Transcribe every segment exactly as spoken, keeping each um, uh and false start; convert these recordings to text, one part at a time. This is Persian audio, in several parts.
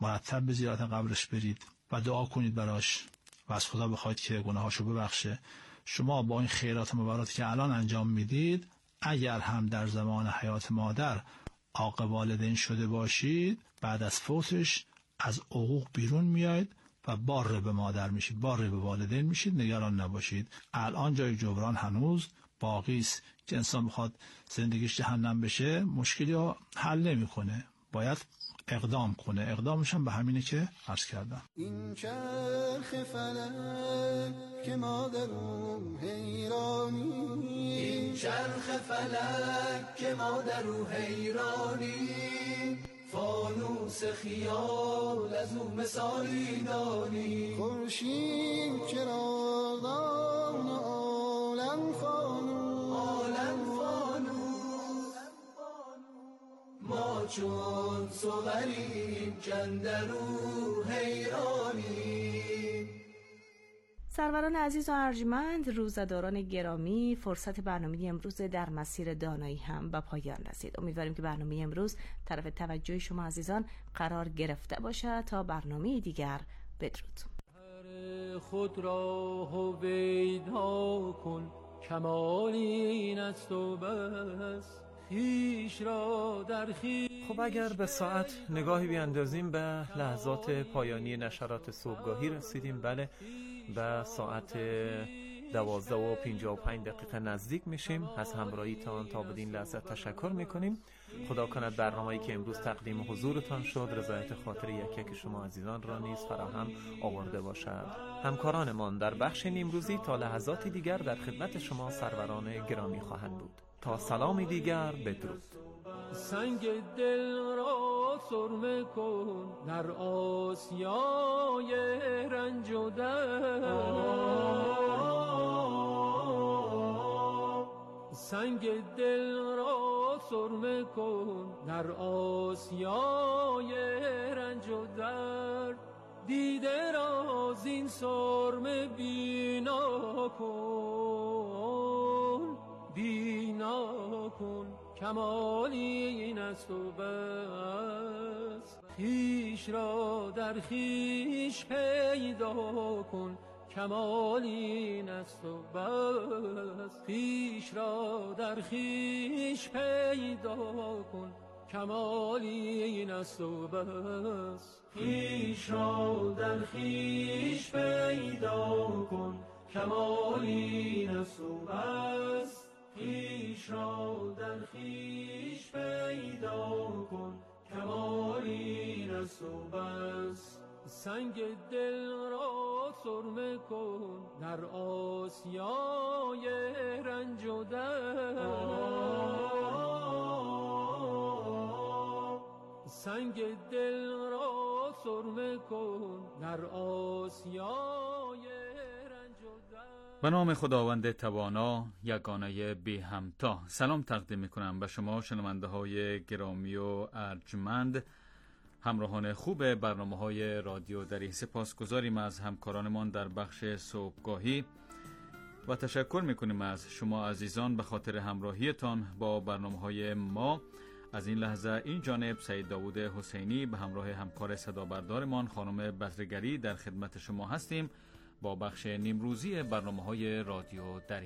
مرتب به زیارت قبرش برید و دعا کنید براش و از خدا بخواید که گناهاشو ببخشه. شما با این خیرات مبارکاتی که الان انجام میدید، اگر هم در زمان حیات مادر عاق والدین شده باشید، بعد از فوتش از حقوق بیرون میاید و بار به مادر میشید، بار به والدین میشید. نگران نباشید، الان جای جبران هنوز باقی است. که انسان بخواد زندگیش جهنم بشه مشکلی رو حل نمیکنه، باید اقدام کنه. اقدامش هم به همینه که عرض کردم. این چرخ فلک که ما در او حیرانی، این چرخ فلک که ما در او حیرانی، فانوس خیال از او مثالی دانی. خورشید چراغان عالم فانوس، عالم فانوس، ما چون صغریم کاندرو حیرانیم. سروران عزیز و ارجمند، روزه‌داران گرامی، فرصت برنامه امروز در مسیر دانایی هم به پایان رسید. امیدواریم که برنامه امروز طرف توجه شما عزیزان قرار گرفته باشد. تا برنامه دیگر، بدرود. خود را هویدا کن، کمال این است و بس، خویش را در خویش. خب اگر به ساعت نگاهی بیاندازیم به لحظات پایانی نشرات صبحگاهی رسیدیم. بله، به ساعت دوازده و پنجاه و پنج دقیقه نزدیک میشیم. از همراهیتان تا بدین لحظه تشکر میکنیم. خدا کند برنامه‌ای که امروز تقدیم حضورتان شد رضایت خاطر یک یک شما عزیزان را نیز فراهم آورده باشد. همکارانمان در بخش نیمروزی تا لحظاتی دیگر در خدمت شما سروران گرامی خواهند بود. تا سلامی دیگر، بدرود. سنگ دل را سرمه کن در آسیای رنج و درد، سنگ دل را سرمه کن در آسیای رنج و درد، دیده را زین سرمه بینا کن، بینا کن، کمالی این است و بس، خویش را در خویش پیدا کن، کمالی این است و بس، خویش را در خویش پیدا کن، کمالی این است و بس، خویش را در خویش پیدا کن، کمالی این است و بس، خویش را در خویش پیدا کن، کمالی این است و بس. سنگ دل را سرمه کن در آسیای رنج و درد، سنگ دل را سرمه کن در آسیای رنج و درد. به نام خداوند توانا یگانه بی همتا. سلام تقدیم میکنم به شما شنونده های گرامی و ارجمند، همراهان خوب برنامه های رادیو دری. سپاسگزاریم از همکارانمان در بخش صبحگاهی و تشکر میکنیم از شما عزیزان به خاطر همراهیتان با برنامه های ما. از این لحظه این جانب سید داوود حسینی به همراه همکار صدابردارمان خانم بدرگری در خدمت شما هستیم با بخش نیمروزی برنامه های رادیو دری.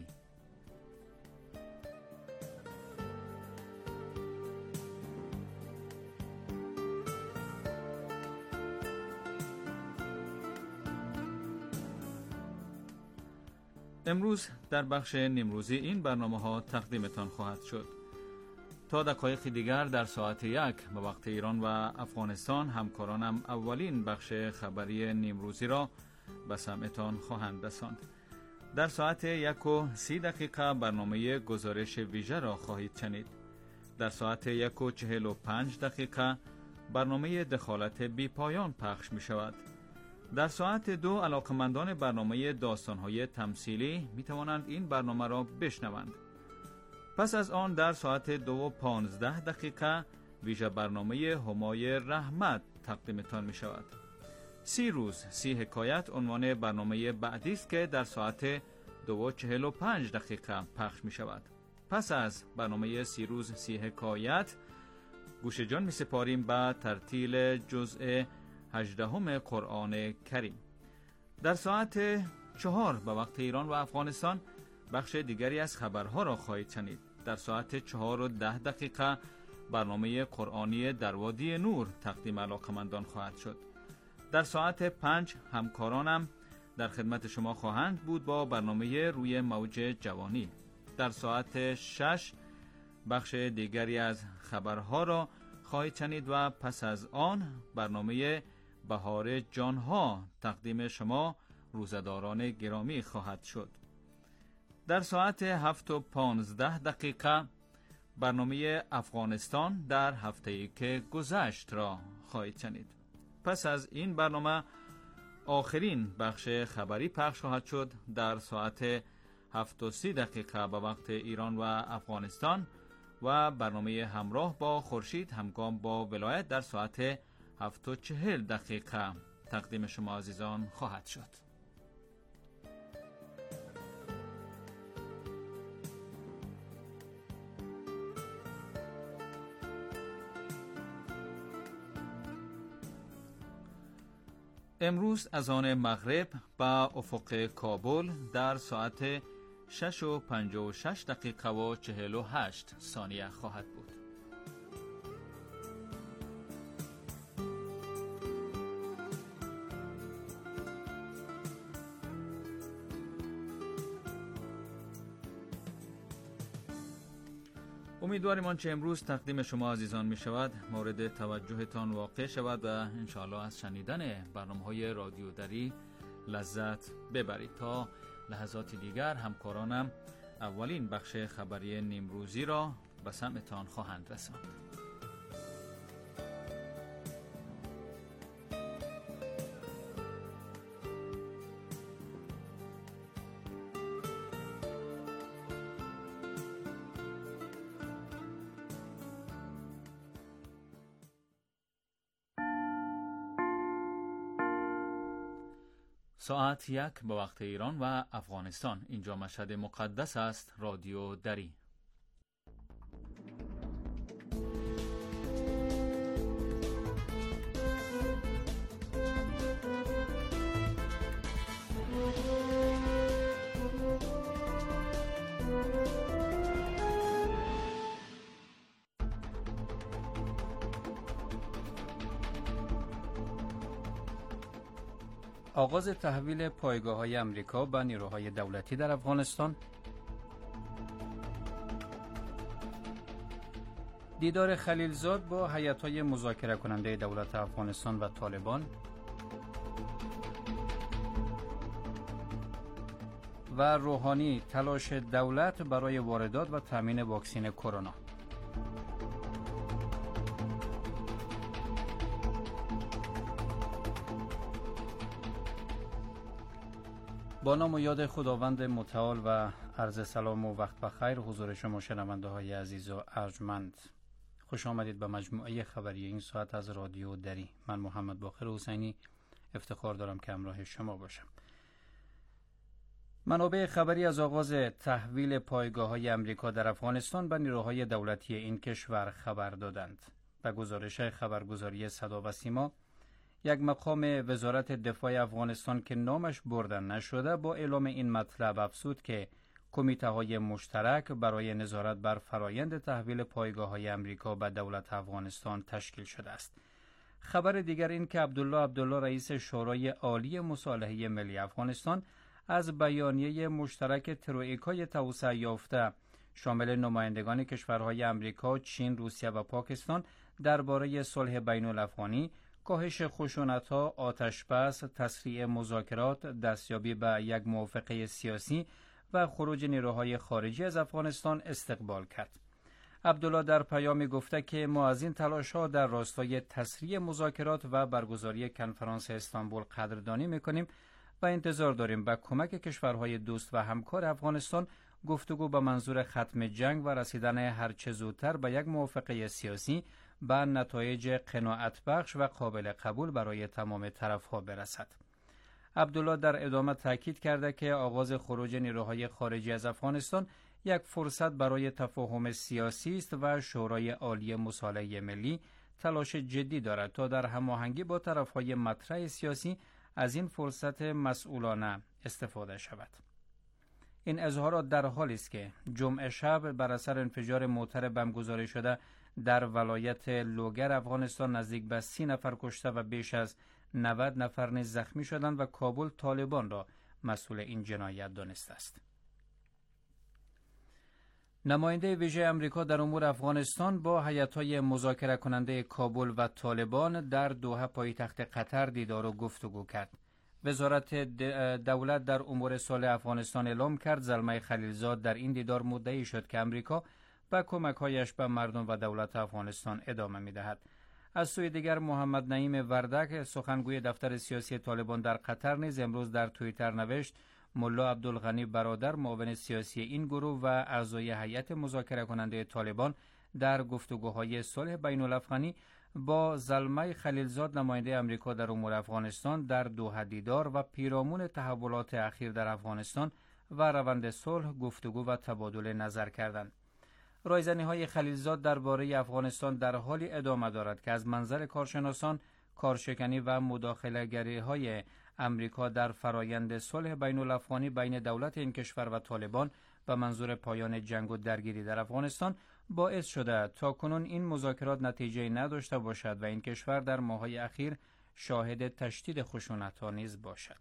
امروز در بخش نیمروزی این برنامه ها تقدیمتان خواهد شد. تا دقایق دیگر در ساعت یک به وقت ایران و افغانستان همکارانم اولین بخش خبری نیمروزی را به سمعتان خواهند رساند. در ساعت یک و سی دقیقه برنامه گزارش ویژه را خواهید شنید. در ساعت یک و چهل و پنج دقیقه برنامه دخالت بی پایان پخش می شود. در ساعت دو علاقمندان برنامه داستان‌های تمثیلی می توانند این برنامه را بشنوند. پس از آن در ساعت دو و پانزده دقیقه ویژه برنامه همای رحمت تقدیمتان می شود. سی روز سی حکایت عنوان برنامه بعدی است که در ساعت دو و چهل و پنج دقیقه پخش می شود. پس از برنامه سی روز سی حکایت گوش جان می سپاریم به ترتیل جزء هجدهم قرآن کریم. در ساعت چهار به وقت ایران و افغانستان بخش دیگری از خبرها را خواهید شنید. در ساعت چهار و ده دقیقه برنامه قرآنی در وادی نور تقدیم علاقمندان خواهد شد. در ساعت پنج همکارانم در خدمت شما خواهند بود با برنامه روی موج جوانی. در ساعت شش بخش دیگری از خبرها را خواهید شنید و پس از آن برنامه بهار جانها تقدیم شما روزداران گرامی خواهد شد. در ساعت هفت و پانزده دقیقه برنامه افغانستان در هفته‌ای که گذشت را خواهید شنید. پس از این برنامه آخرین بخش خبری پخش خواهد شد. در ساعت هفت و سی دقیقه به وقت ایران و افغانستان و برنامه همراه با خورشید همگام با ولایت در ساعت هفت و چهل دقیقه تقدیم شما عزیزان خواهد شد. امروز از آن مغرب به افق کابل در ساعت شش و پنجاه و شش دقیقه و چهل و هشت ثانیه خواهد بود. امیدواریم آنچه امروز تقدیم شما عزیزان می شود مورد توجهتان واقع شود و انشاءالله از شنیدن برنامه‌های رادیو دری لذت ببرید. تا لحظات دیگر همکارانم اولین بخش خبری نیمروزی را به سمعتان خواهند رساند. ساعت یک به وقت ایران و افغانستان. اینجا مشهد مقدس است. رادیو دری. آغاز تحویل پایگاه‌های امریکا به نیروهای دولتی در افغانستان، دیدار خلیلزاد با هیئت‌های مذاکره کننده دولت افغانستان و طالبان و روحانی تلاش دولت برای واردات و تامین واکسن کرونا. با نام و یاد خداوند متعال و عرض سلام و وقت بخیر حضور شما شنونده های عزیز و ارجمند. خوش آمدید به مجموعه خبری این ساعت از رادیو دری. من محمد باقر حسینی افتخار دارم که همراه شما باشم. منابع خبری از آغاز تحویل پایگاه‌های امریکا در افغانستان به نیروهای دولتی این کشور خبر دادند. به گزارش خبرگزاری صدا و سیما، یک مقام وزارت دفاع افغانستان که نامش برده نشده با اعلام این مطلب افزود که کمیته‌های مشترک برای نظارت بر فرایند تحویل پایگاه‌های امریکا به دولت افغانستان تشکیل شده است. خبر دیگر این که عبدالله عبدالله رئیس شورای عالی مصالحه ملی افغانستان از بیانیه مشترک تروئیکای توسعه یافته شامل نمایندگان کشورهای امریکا، چین، روسیه و پاکستان درباره صلح بین‌الافغانی، کاهش خشونت‌ها، آتش بس، تسریع مذاکرات، دستیابی به یک موافقه سیاسی و خروج نیروهای خارجی از افغانستان استقبال کرد. عبدالله در پیامی گفته که ما از این تلاش‌ها در راستای تسریع مذاکرات و برگزاری کنفرانس استانبول قدردانی می‌کنیم و انتظار داریم به کمک کشورهای دوست و همکار افغانستان گفتگو به منظور ختم جنگ و رسیدن هرچه زودتر به یک موافقه سیاسی به نتایج قناعت بخش و قابل قبول برای تمام طرف‌ها برسد. عبدالله در ادامه تاکید کرده که آغاز خروج نیروهای خارجی از افغانستان یک فرصت برای تفاهم سیاسی است و شورای عالی مصالحه ملی تلاش جدی دارد تا در هماهنگی با طرف‌های مطرح سیاسی از این فرصت مسئولانه استفاده شود. این اظهارات در حالی است که جمعه شب بر اثر انفجار موتر بم گذاری شده در ولایت لوگر افغانستان نزدیک به سی نفر کشته و بیش از نود نفر نیز زخمی شدند و کابل طالبان را مسئول این جنایت دانسته است. نماینده ویژه امریکا در امور افغانستان با هیئت‌های مذاکره کننده کابل و طالبان در دوحه پایتخت قطر دیدار و گفتگو کرد. وزارت دولت در امور صلح افغانستان اعلام کرد زلمه خلیلزاد در این دیدار مدعی شد که امریکا به کمک‌هایش به مردم و دولت افغانستان ادامه می‌دهد. از سوی دیگر محمد نعیم وردک سخنگوی دفتر سیاسی طالبان در قطر نیز امروز در توییتر نوشت ملا عبدالغنی برادر معاون سیاسی این گروه و اعضای هیئت مذاکره کننده طالبان در گفتگوهای صلح بین الافغانی با زلمه خلیلزاد نماینده امریکا در امور افغانستان در دوحه دیدار و پیرامون تحولات اخیر در افغانستان و روند صلح گفتگو و تبادل نظر کردند. رایزنی‌های خلیلزاد درباره افغانستان در حالی ادامه دارد که از منظر کارشناسان کارشکنی و مداخله‌گری‌های امریکا در فرایند صلح بین الافغانی بین دولت این کشور و طالبان به منظور پایان جنگ و درگیری در افغانستان باعث شده تا کنون این مذاکرات نتیجه نداشته باشد و این کشور در ماه‌های اخیر شاهد تشدید خشونت‌ها نیز باشد.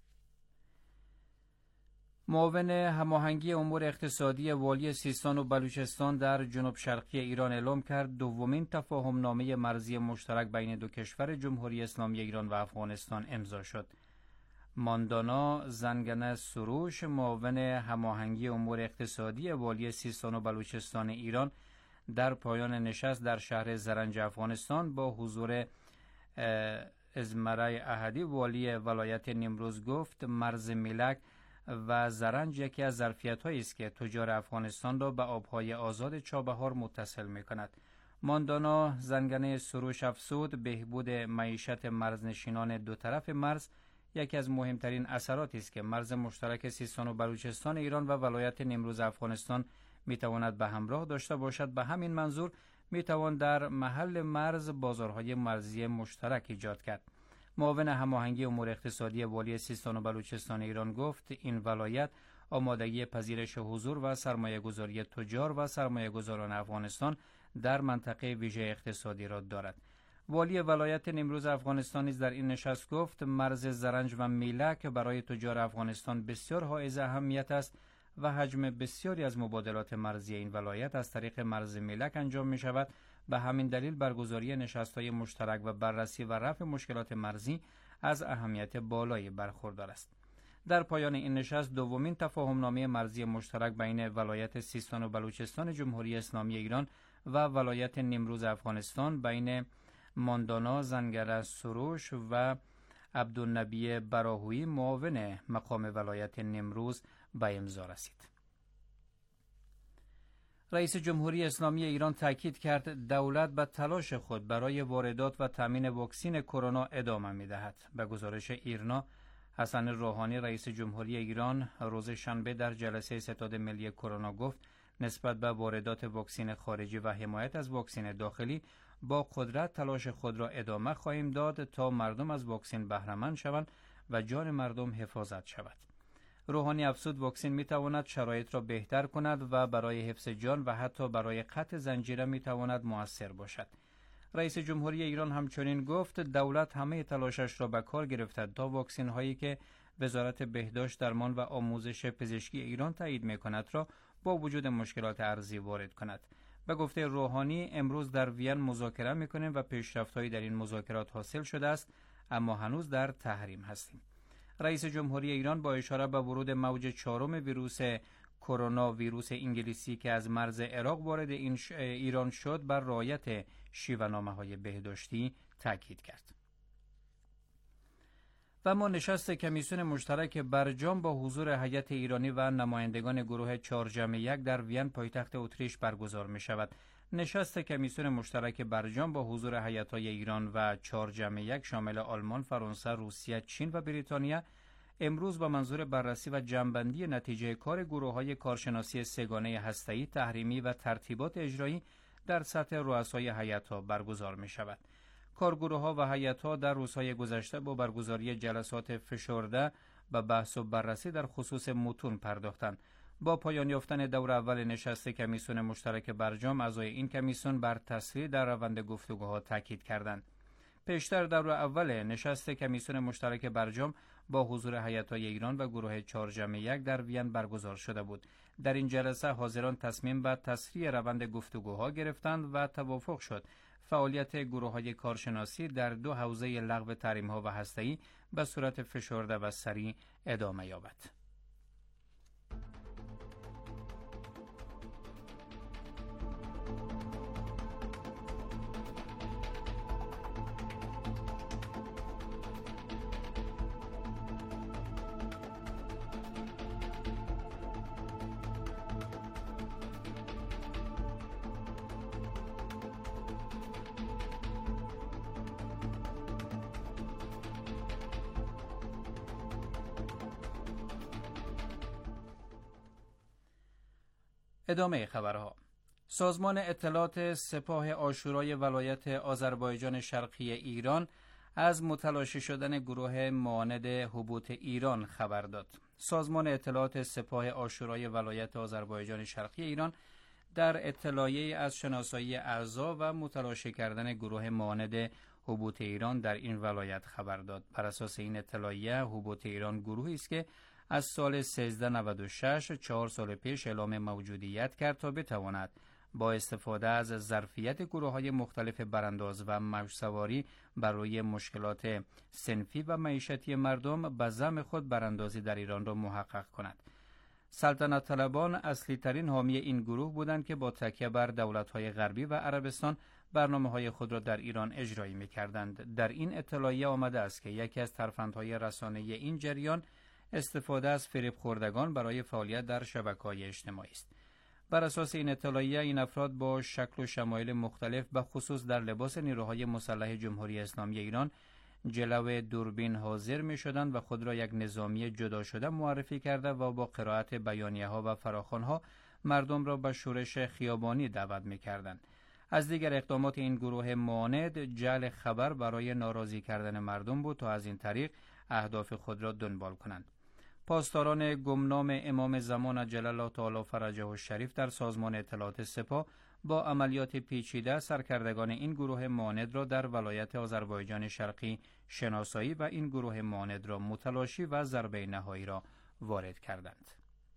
معاون هماهنگی امور اقتصادی والی سیستان و بلوچستان در جنوب شرقی ایران اعلام کرد دومین تفاهم نامه مرزی مشترک بین دو کشور جمهوری اسلامی ایران و افغانستان امضا شد. ماندانا زنگنه سروش معاون هماهنگی امور اقتصادی والی سیستان و بلوچستان ایران در پایان نشست در شهر زرنج افغانستان با حضور ازمرای احدی والی ولایت نیمروز گفت مرز میلک و زرنج یکی از ظرفیت‌هایی است که تجار افغانستان را به آبهای آزاد چابهار متصل می‌کند. ماندانا زنگنه سروش افزود بهبود معیشت مرزنشینان دو طرف مرز یکی از مهمترین اثراتی است که مرز مشترک سیستان و بلوچستان ایران و ولایت نیمروز افغانستان می‌تواند به همراه داشته باشد. به همین منظور می‌توان در محل مرز بازارهای مرزی مشترک ایجاد کرد. معاون هماهنگی امور اقتصادی والی سیستان و بلوچستان ایران گفت این ولایت آمادگی پذیرش حضور و سرمایه گذاری تجار و سرمایه گذاران افغانستان در منطقه ویژه اقتصادی را دارد. والی ولایت نیمروز افغانستان نیز در این نشست گفت مرز زرنج و میلک برای تجار افغانستان بسیار حائز اهمیت است و حجم بسیاری از مبادلات مرزی این ولایت از طریق مرز میلک انجام می شود. به همین دلیل برگزاری نشست‌های مشترک و بررسی و رفع مشکلات مرزی از اهمیت بالایی برخوردار است. در پایان این نشست دومین تفاهم‌نامه مرزی مشترک بین ولایت سیستان و بلوچستان جمهوری اسلامی ایران و ولایت نیمروز افغانستان بین ماندانا زنگره سروش و عبدالنبی براهویی معاون مقام ولایت نیمروز به امضا رسید. رئیس جمهوری اسلامی ایران تاکید کرد دولت به تلاش خود برای واردات و تامین واکسن کرونا ادامه می‌دهد. به گزارش ایرنا، حسن روحانی رئیس جمهوری ایران روز شنبه در جلسه ستاد ملی کرونا گفت نسبت به واردات واکسن خارجی و حمایت از واکسن داخلی با قدرت تلاش خود را ادامه خواهیم داد تا مردم از واکسن بهره مند شوند و جان مردم حفاظت شود. روحانی افزود واکسن می تواند شرایط را بهتر کند و برای حفظ جان و حتی برای قطع زنجیره می تواند مؤثر باشد. رئیس جمهوری ایران همچنین گفت دولت همه تلاشش را به کار گرفته تا واکسن هایی که وزارت بهداشت درمان و آموزش پزشکی ایران تایید می کند را با وجود مشکلات ارزی وارد کند. به گفته روحانی امروز در وین مذاکره می کنیم و پیشرفت‌هایی در این مذاکرات حاصل شده است اما هنوز در تحریم هستیم. رئیس جمهوری ایران با اشاره به ورود موج چهارم ویروس کرونا ویروس انگلیسی که از مرز عراق وارد این ایران شد بر رعایت شیوه‌نامه‌های بهداشتی تاکید کرد. و ما نشست کمیسیون مشترک برجام با حضور هیئت ایرانی و نمایندگان گروه چهار جمع یک در وین پایتخت اتریش برگزار می شود. نشست کمیسیون مشترک برجام با حضور هیئت‌های ایران و چهار جمع یک شامل آلمان، فرانسه، روسیه، چین و بریتانیا امروز با منظور بررسی و جمع‌بندی نتیجه کار گروه‌های کارشناسی سه‌گانه هسته‌ای، تحریمی و ترتیبات اجرایی در سطح رؤسای هیئت‌ها برگزار می شود. کارگروه‌ها و هیئت‌ها در روزهای گذشته با برگزاری جلسات فشرده و بحث و بررسی در خصوص متون پرداختند. با پایان یافتن دور اول نشست کمیسیون مشترک برجام، اعضای این کمیسیون بر تسریع در روند گفتگوها تاکید کردند. پیشتر دور اول نشست کمیسیون مشترک برجام با حضور هیئت‌های ایران و گروه چهار جمع یک در وین برگزار شده بود. در این جلسه حاضران تصمیم به تسریع روند گفتگوها گرفتند و توافق شد فعالیت گروه‌های کارشناسی در دو حوزه لغو تحریم‌ها و هسته‌ای به صورت فشرده و سریع ادامه یابد. ادامه خبرها. سازمان اطلاعات سپاه عاشورای ولایت آذربایجان شرقی ایران از متلاشی شدن گروه معاند حبوط ایران خبر داد. سازمان اطلاعات سپاه عاشورای ولایت آذربایجان شرقی ایران در اطلاعیه از شناسایی اعضا و متلاشی کردن گروه معاند حبوط ایران در این ولایت خبر داد. بر اساس این اطلاعیه، حبوط ایران گروهی است که از سال سیزده نود و شش، چهار سال پیش اعلام موجودیت کرد تا بتواند با استفاده از ظرفیت گروه‌های مختلف برانداز و موج‌سواری بر روی مشکلات صنفی و معیشتی مردم به زعم خود براندازی در ایران را محقق کند. سلطنت طلبان اصلی ترین حامی این گروه بودند که با تکیه بر دولت‌های غربی و عربستان برنامه‌های خود را در ایران اجرایی می‌کردند. در این اطلاعیه آمده است که یکی از ترفندهای رسانه‌ای این جریان استفاده از فریب خوردگان برای فعالیت در شبکه‌های اجتماعی است. بر اساس این اطلاعیه، این افراد با شکل و شمایل مختلف به خصوص در لباس نیروهای مسلح جمهوری اسلامی ایران جلو دوربین حاضر می شدند و خود را یک نظامی جدا شده معرفی کرده و با قرائت بیانیه ها و فراخوان ها مردم را به شورش خیابانی دعوت می کردند. از دیگر اقدامات این گروه معاند جعل خبر برای ناراضی کردن مردم بود تا از این طریق اهداف خود را دنبال کنند. پاسداران گمنام امام زمان عجل الله تعالی فرجه الشریف در سازمان اطلاعات سپاه با عملیات پیچیده سرکردگان این گروه معاند را در ولایت آذربایجان شرقی شناسایی و این گروه معاند را متلاشی و ضربه نهایی را وارد کردند.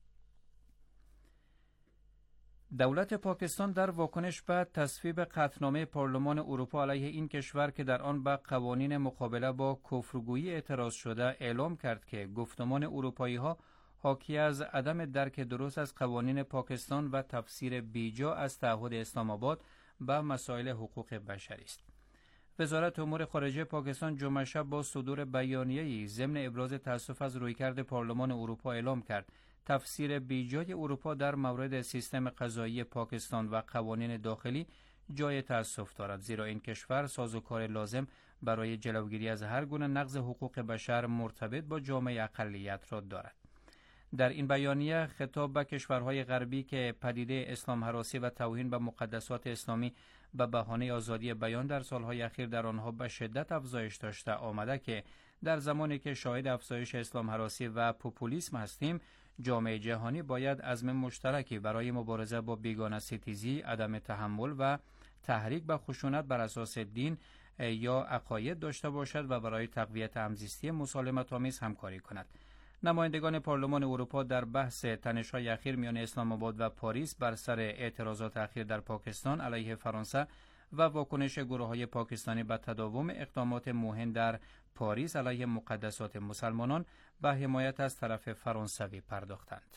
دولت پاکستان در واکنش به تصویب قطعنامه پارلمان اروپا علیه این کشور که در آن به قوانین مقابله با کفرگویی اعتراض شده اعلام کرد که گفتمان اروپایی‌ها حاکی از عدم درک درست از قوانین پاکستان و تفسیر بیجا از تعهد اسلام آباد به مسائل حقوق بشری است. وزارت امور خارجه پاکستان جمعه شب با صدور بیانیه‌ای ضمن ابراز تأسف از رویکرد پارلمان اروپا اعلام کرد تفسیر بیجای اروپا در مورد سیستم قضایی پاکستان و قوانین داخلی جای تأسف دارد، زیرا این کشور سازوکار لازم برای جلوگیری از هر گونه نقض حقوق بشر مرتبط با جامعه اقلیت را دارد. در این بیانیه خطاب به کشورهای غربی که پدیده اسلام هراسی و توهین به مقدسات اسلامی به بهانه آزادی بیان در سالهای اخیر در آنها به شدت افزایش داشته آمده که در زمانی که شاهد افزایش اسلام هراسی و پوپولیسم هستیم، جامعه جهانی باید عزم مشترکی برای مبارزه با بیگانه ستیزی، عدم تحمل و تحریک به خشونت بر اساس دین یا عقاید داشته باشد و برای تقویت همزیستی مسالمت‌آمیز همکاری کند. نمایندگان پارلمان اروپا در بحث تنش‌های اخیر میان اسلام آباد و پاریس بر سر اعتراضات اخیر در پاکستان علیه فرانسه و واکنش گروه‌های پاکستانی به تداوم اقدامات موهن در پاریس علیه مقدسات مسلمانان به حمایت از طرف فرانسوی پرداختند.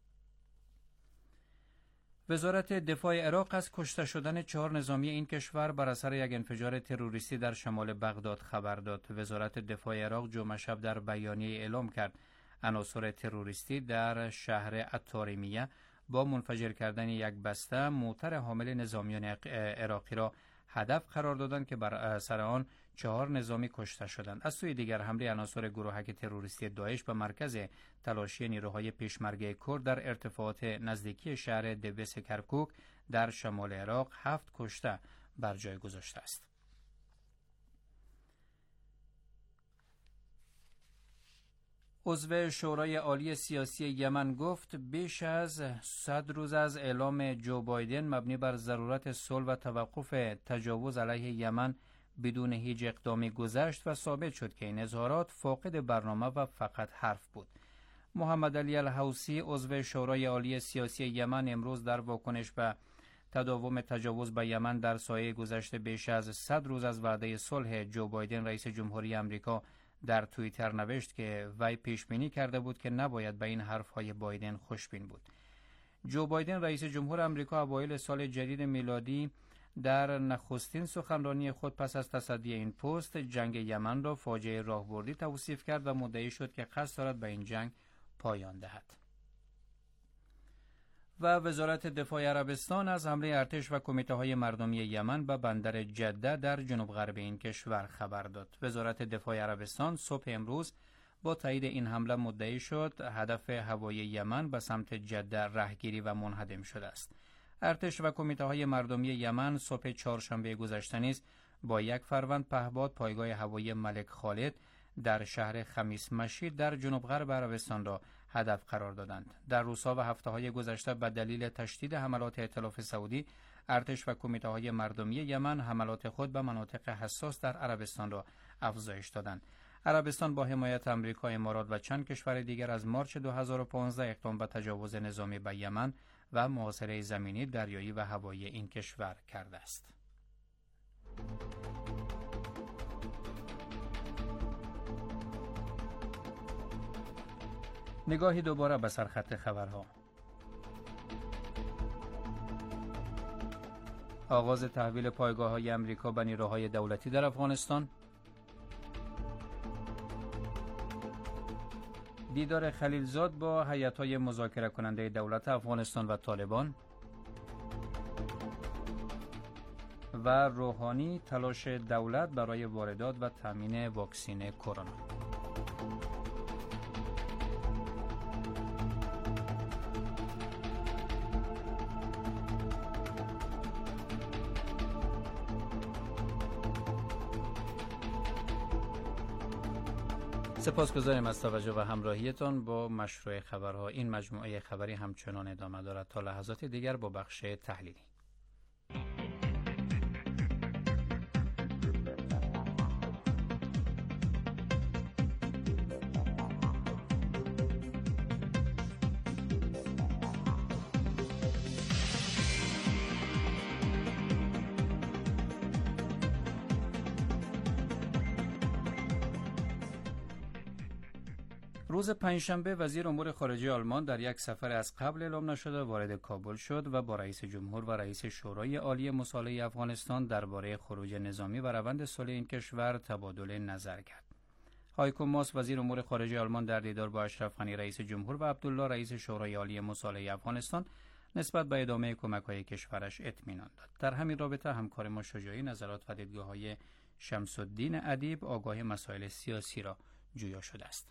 وزارت دفاع عراق از کشته شدن چهار نظامی این کشور بر اثر یک انفجار تروریستی در شمال بغداد خبر داد. وزارت دفاع عراق جمعه شب در بیانیه اعلام کرد عناصر تروریستی در شهر الطارمیه با منفجر کردن یک بسته موتر حامل نظامیان عراقی را هدف قرار دادند که بر اثر آن چهار نظامی کشته شدند. از سوی دیگر حمله عناصر گروهک تروریستی داعش به مرکز تلاشی نیروهای پیشمرگه کرد در ارتفاعات نزدیکی شهر دبس کرکوک در شمال عراق هفت کشته بر جای گذاشته است. عضو شورای عالی سیاسی یمن گفت بیش از صد روز از اعلام جو بایدن مبنی بر ضرورت صلح و توقف تجاوز علیه یمن بدون هیچ اقدامی گذشت و ثابت شد که این اظهارات فاقد برنامه و فقط حرف بود. محمد علی الحوثی عضو شورای عالی سیاسی یمن امروز در واکنش به تداوم تجاوز به یمن در سایه گذشته بیش از صد روز از وعده صلح جو بایدن رئیس جمهوری آمریکا در توییتر نوشت که وی پیش بینی کرده بود که نباید به این حرفهای بایدن خوشبین بود. جو بایدن رئیس جمهور آمریکا اوایل سال جدید میلادی در نخستین سخنرانی خود پس از تصدی این پست جنگ یمن را فاجعه راهبردی توصیف کرد و مدعی شد که قصد دارد به این جنگ پایان دهد. و وزارت دفاع عربستان از حمله ارتش و کمیته‌های مردمی یمن به بندر جده در جنوب غرب این کشور خبر داد. وزارت دفاع عربستان صبح امروز با تایید این حمله مدعی شد هدف هوایی یمن به سمت جده رهگیری و منهدم شده است. ارتش و کمیته‌های مردمی یمن صبح چهارشنبه گذشته نیز با یک فروند پهپاد پایگاه هوایی ملک خالد در شهر خمیس مشید در جنوب غرب عربستان را هدف قرار دادند. در روزها و هفته‌های گذشته به دلیل تشدید حملات ائتلاف سعودی، ارتش و کمیته‌های مردمی یمن حملات خود به مناطق حساس در عربستان را افزایش دادند. عربستان با حمایت آمریکا، امارات و چند کشور دیگر از مارچ دو هزار و پانزده اقدام به تجاوز نظامی به یمن و محاصره زمینی، دریایی و هوایی این کشور کرده است. نگاهی دوباره به سرخط خبرها. آغاز تحویل پایگاه‌های آمریکا به نیروهای دولتی در افغانستان. دیدار خلیلزاد با هیئت‌های مذاکره کننده دولت افغانستان و طالبان. و روحانی تلاش دولت برای واردات و تامین واکسن کرونا. سپاسگزاریم از توجه و همراهیتان با مشروع خبرها. این مجموعه خبری همچنان ادامه دارد تا لحظات دیگر با بخش تحلیلی. روز پنجشنبه وزیر امور خارجه آلمان در یک سفر از قبل اعلام نشده وارد کابل شد و با رئیس جمهور و رئیس شورای عالی مصالحه افغانستان درباره خروج نظامی و روند صلح این کشور تبادل نظر کرد. هایکو ماس وزیر امور خارجه آلمان در دیدار با اشرف غنی رئیس جمهور و عبدالله رئیس شورای عالی مصالحه افغانستان نسبت به ادامه کمک‌های کشورش اطمینان داد. در همین رابطه همکار ما شجاعی نظرات و دیدگاه‌های شمس الدین ادیب آگاه مسائل سیاسی را جویا شده است.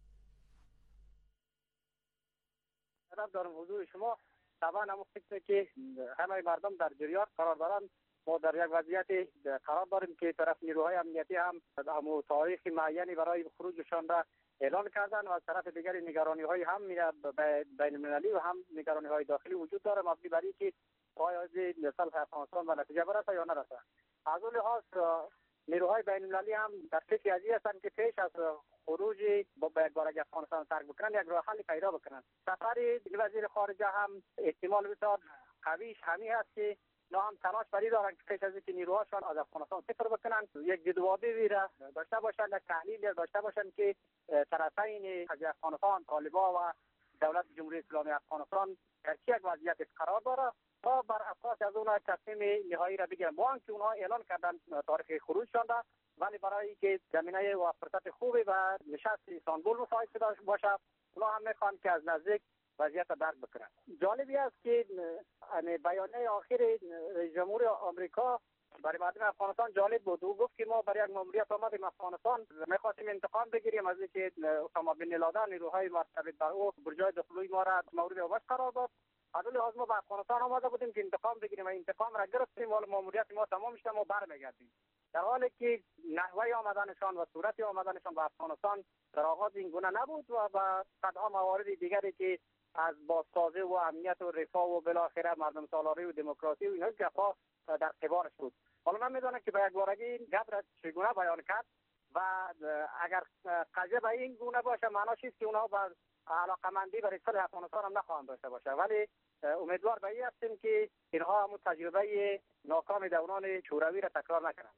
در حضور شما طبعا هم فکر که همه مردم در جریان قرار دارند. ما در یک وضعیت قرار داریم که طرف نیروهای امنیتی هم هم تاریخ معینی برای خروجشان را اعلان کردن و از طرف دیگر نگرانی های هم بین المللی و هم نگرانی های داخلی وجود داره مبنی بر اینکه آیا صلح افغانستان به نتیجه برسه یا نرسه. از اون لحاظ نیروهای بین المللی هم در فکر ازی هستند که پیش از خروج با بارگ افغانستان ترک بکنن یک راه حل پیدا بکنن. سفر وزیر خارجه هم احتمال بسیار قویش همین است که نه هم تلاش بری دارن که پیش از اینکه نیروهاشان از افغانستان سفر بکنن یک جدوابی را داشته باشند، یک تحلیل داشته باشند که طرفین از افغانستان طالبان و دولت جمهوری اسلامی افغانستان در چه یک وضعیت قرار داره تا بر اساس از اونها تصمیم نهایی را بگیرن. با آنکه اونها اعلان کردن تاریخ خروجشان را، ولی برای که زمینه و فرصت خوبی و نشست استانبول مساعد شده باشه اونها هم میخوان که از نزدیک وضعیت درک بکنن. جالبی است که بیانیه آخر رئیس جمهور آمریکا برای مردم افغانستان جالب بود. او گفت که ما برای یک ماموریت آمدیم افغانستان، می‌خواستیم انتقام بگیریم از اینکه اسامه بن لادن نیروهای مرتبط به او برجای دخولی ما را مورد اوباش قرار داد. از اون لحاظ ما به افغانستان آمده بودیم که انتقام بگیریم و انتقام را گرفتیم و ماموریت ما تمام شد، ما برمیگردیم. در حالی که نحوه آمدنشان و صورت آمدنشان به افغانستان در آغاز این گونه نبود و با صدها موارد دیگری که از بازسازی و امنیت و رفاه و بالاخره مردم سالاری و دموکراسی و اینها گپا در قبارش بود. حالا من میدونم که به یک بارگی این گپ را چگونه بیان کرد و اگر قضیه به این گونه باشه معناش است که اونها با علاقمندی برای صلح افغانستان هم نخواهند داشته باشه، ولی امیدوار به این هستیم که اینها هم تجربه ناکام دوران شوروی را تکرار نکنند.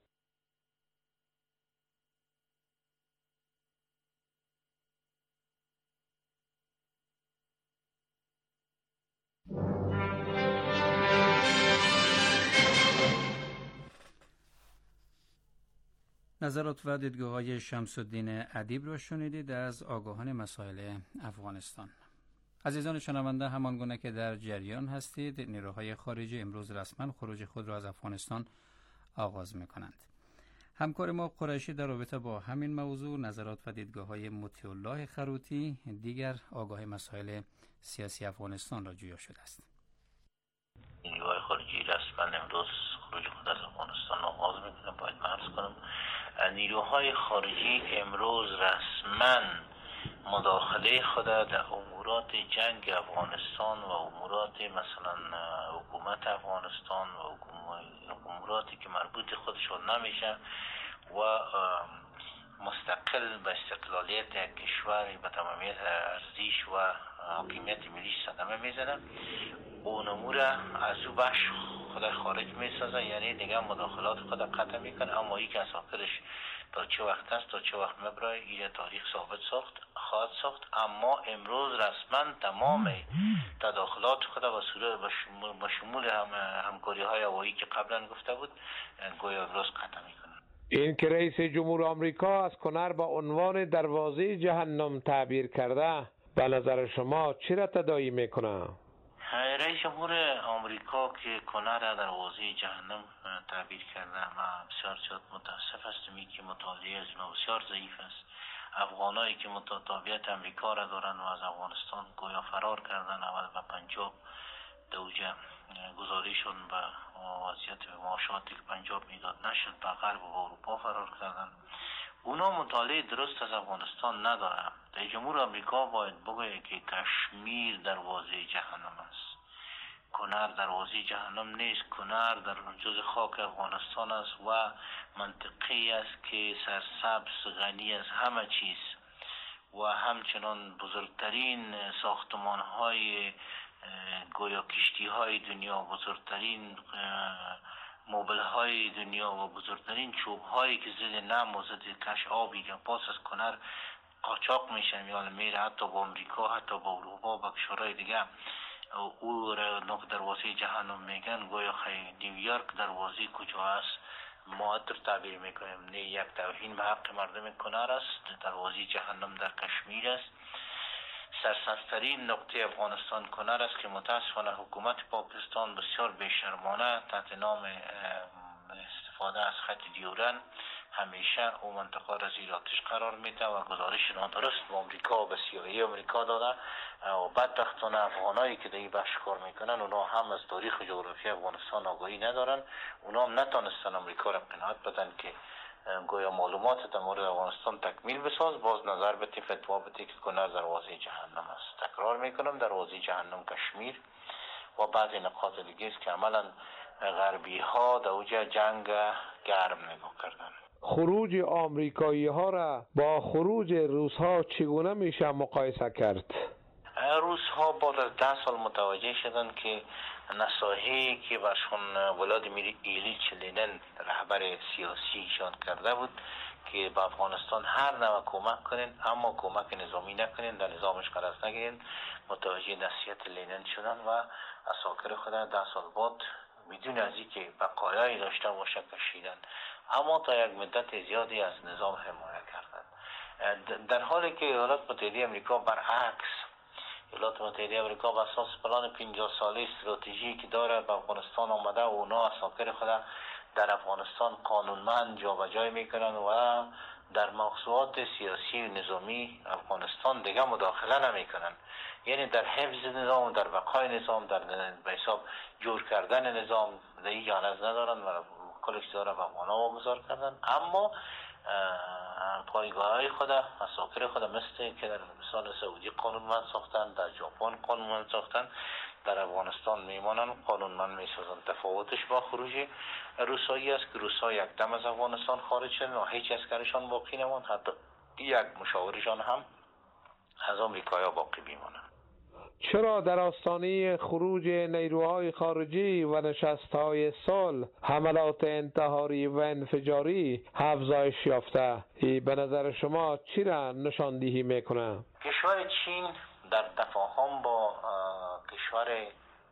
نظرات و دیدگاه‌های شمس الدین ادیب را شنیدید از آگاهان مسائل افغانستان. عزیزان شنونده، همان گونه که در جریان هستید، نیروهای خارجی امروز رسما خروج خود را از افغانستان آغاز می‌کنند. همکار ما قریشی در رابطه با همین موضوع نظرات و دیدگاه‌های مطیع الله خروتی، دیگر آگاه مسائل سیاسی افغانستان را جویا شده است. نیروهای خارجی رسما امروز خروج خود از افغانستان آغاز می‌کنند. باید عرض کنم نیروهای خارجی امروز رسما مداخله خود در امورات جنگ افغانستان و امورات مثلا حکومت افغانستان و اموراتی که مربوط خودشون نمیشه و مستقل به استقلالیت کشور به تمامیت ارزش و حاکمیت ملی صدمه میزنه، اون امور از او بخش خود خارج میسازه، یعنی دیگه مداخلات خود قطع میکنه. اما این که از آخرش تا چه وقت است تا چه وقت مبرای این تاریخ ثابت ساخت خواهد ساخت. اما امروز رسما تمام تداخلات خود با صورت با شمول هم همکاری های هوایی که قبلا گفته بود گویا امروز قطع میکنه. این که رئیس جمهور آمریکا از کنر با عنوان دروازه جهنم تعبیر کرده به نظر شما چی را تداعی میکنه؟ رئیس جمهور آمریکا که کنر را دروازه جهنم تعبیر کرده و بسیار زیاد متاسف هستم که مطالعه از ما بسیار ضعیف است. افغانایی که متطابعیت امریکا را دارن و از افغانستان گویا فرار کردن اول به پنجاب دوجه گزاریشون به وضعیت معاشاتی که پنجاب میداد نشد به غرب و اروپا فرار کردن. اونا مطالعه درست از افغانستان نداره. رئیس جمهور آمریکا باید بگه که کشمیر دروازه جهنم است، کنر دروازه جهنم نیست. کنر در جز خاک افغانستان است و منطقی است که سرسبز غنی از همه چیز و همچنان بزرگترین ساختمان های گویا کشتی های دنیا، بزرگترین موبل های دنیا و بزرگترین چوب هایی که زیر نم و زیر کش آبی که پاس از کنر قاچاق میشن یا میره حتی با امریکا حتی با اروپا با کشورهای دیگه. او را نوک دروازه جهنم میگن. گویا خیلی نیویورک دروازه کجا است؟ ما در تعبیر میکنیم نه یک توهین به حق مردم کنر است. دروازه جهنم در کشمیر است. سرسبزترین نقطه افغانستان کنر است که متاسفانه حکومت پاکستان بسیار بیشرمانه تحت نام استفاده از خط دیورن همیشه او منطقه را زیر آتش قرار میده و گزارش نادرست به آمریکا و به سیاسی آمریکا داده و بدبختانه افغانایی که در این بخش کار میکنن اونا هم از تاریخ و جغرافی افغانستان آگاهی ندارن. اونا هم نتونستن آمریکا را قناعت بدن که گویا معلومات در مورد افغانستان تکمیل بساز. باز نظر به فتوا بده که کنر دروازه جهنم است. تکرار میکنم دروازه جهنم کشمیر و بعضی نقاط دیگه است که عملا غربی ها در اوج جنگ گرم نگاه کردن. خروج آمریکایی ها را با خروج روس ها چگونه میشه مقایسه کرد؟ روس ها بعد از ده سال متوجه شدن که نصایحی که برشون ولادیمیر ایلیچ لنین رهبر سیاسیشان کرده بود که به افغانستان هر نوع کمک کنین اما کمک نظامی نکنین، در نظامش قرض نگیرین، متوجه نصیحت لنین شدن و اساکر خود ده سال بعد بدون از اینکه بقایایی داشته باشه کشیدن، اما تا یک مدت زیادی از نظام حمایت کردند. در حالی که ایالات متحده آمریکا برعکس، ایالات متحده آمریکا بر اساس پلان پنجاه ساله استراتژی که داره به افغانستان آمده و اونا اساکر خود در افغانستان قانونمند جابجا میکنن و در موضوعات سیاسی و نظامی افغانستان دیگه مداخله نمیکنن. یعنی در حفظ نظام، در بقای نظام، در به حساب جور کردن نظام دیگه جانب ندارن و کل اقتدار به افغان‌ها واگذار کردن. اما پایگاه های خود، مساکر خود مثل که در مثال سعودی قانونمند ساختن، در ژاپن قانونمند ساختن، در افغانستان میمانن قانونمند میسازن. تفاوتش با خروج روسایی است که روسا یک دم از افغانستان خارج شدن و هیچ اسکرشان باقی نماند، حتی یک مشاورشان هم از آمریکایا باقی میمانند. چرا در آستانه خروج نیروهای خارجی و نشست‌های صلح حملات انتحاری و انفجاری افزایش یافته؟ به نظر شما چی را نشاندهی میکنه؟ کشور چین در تفاهم با کشور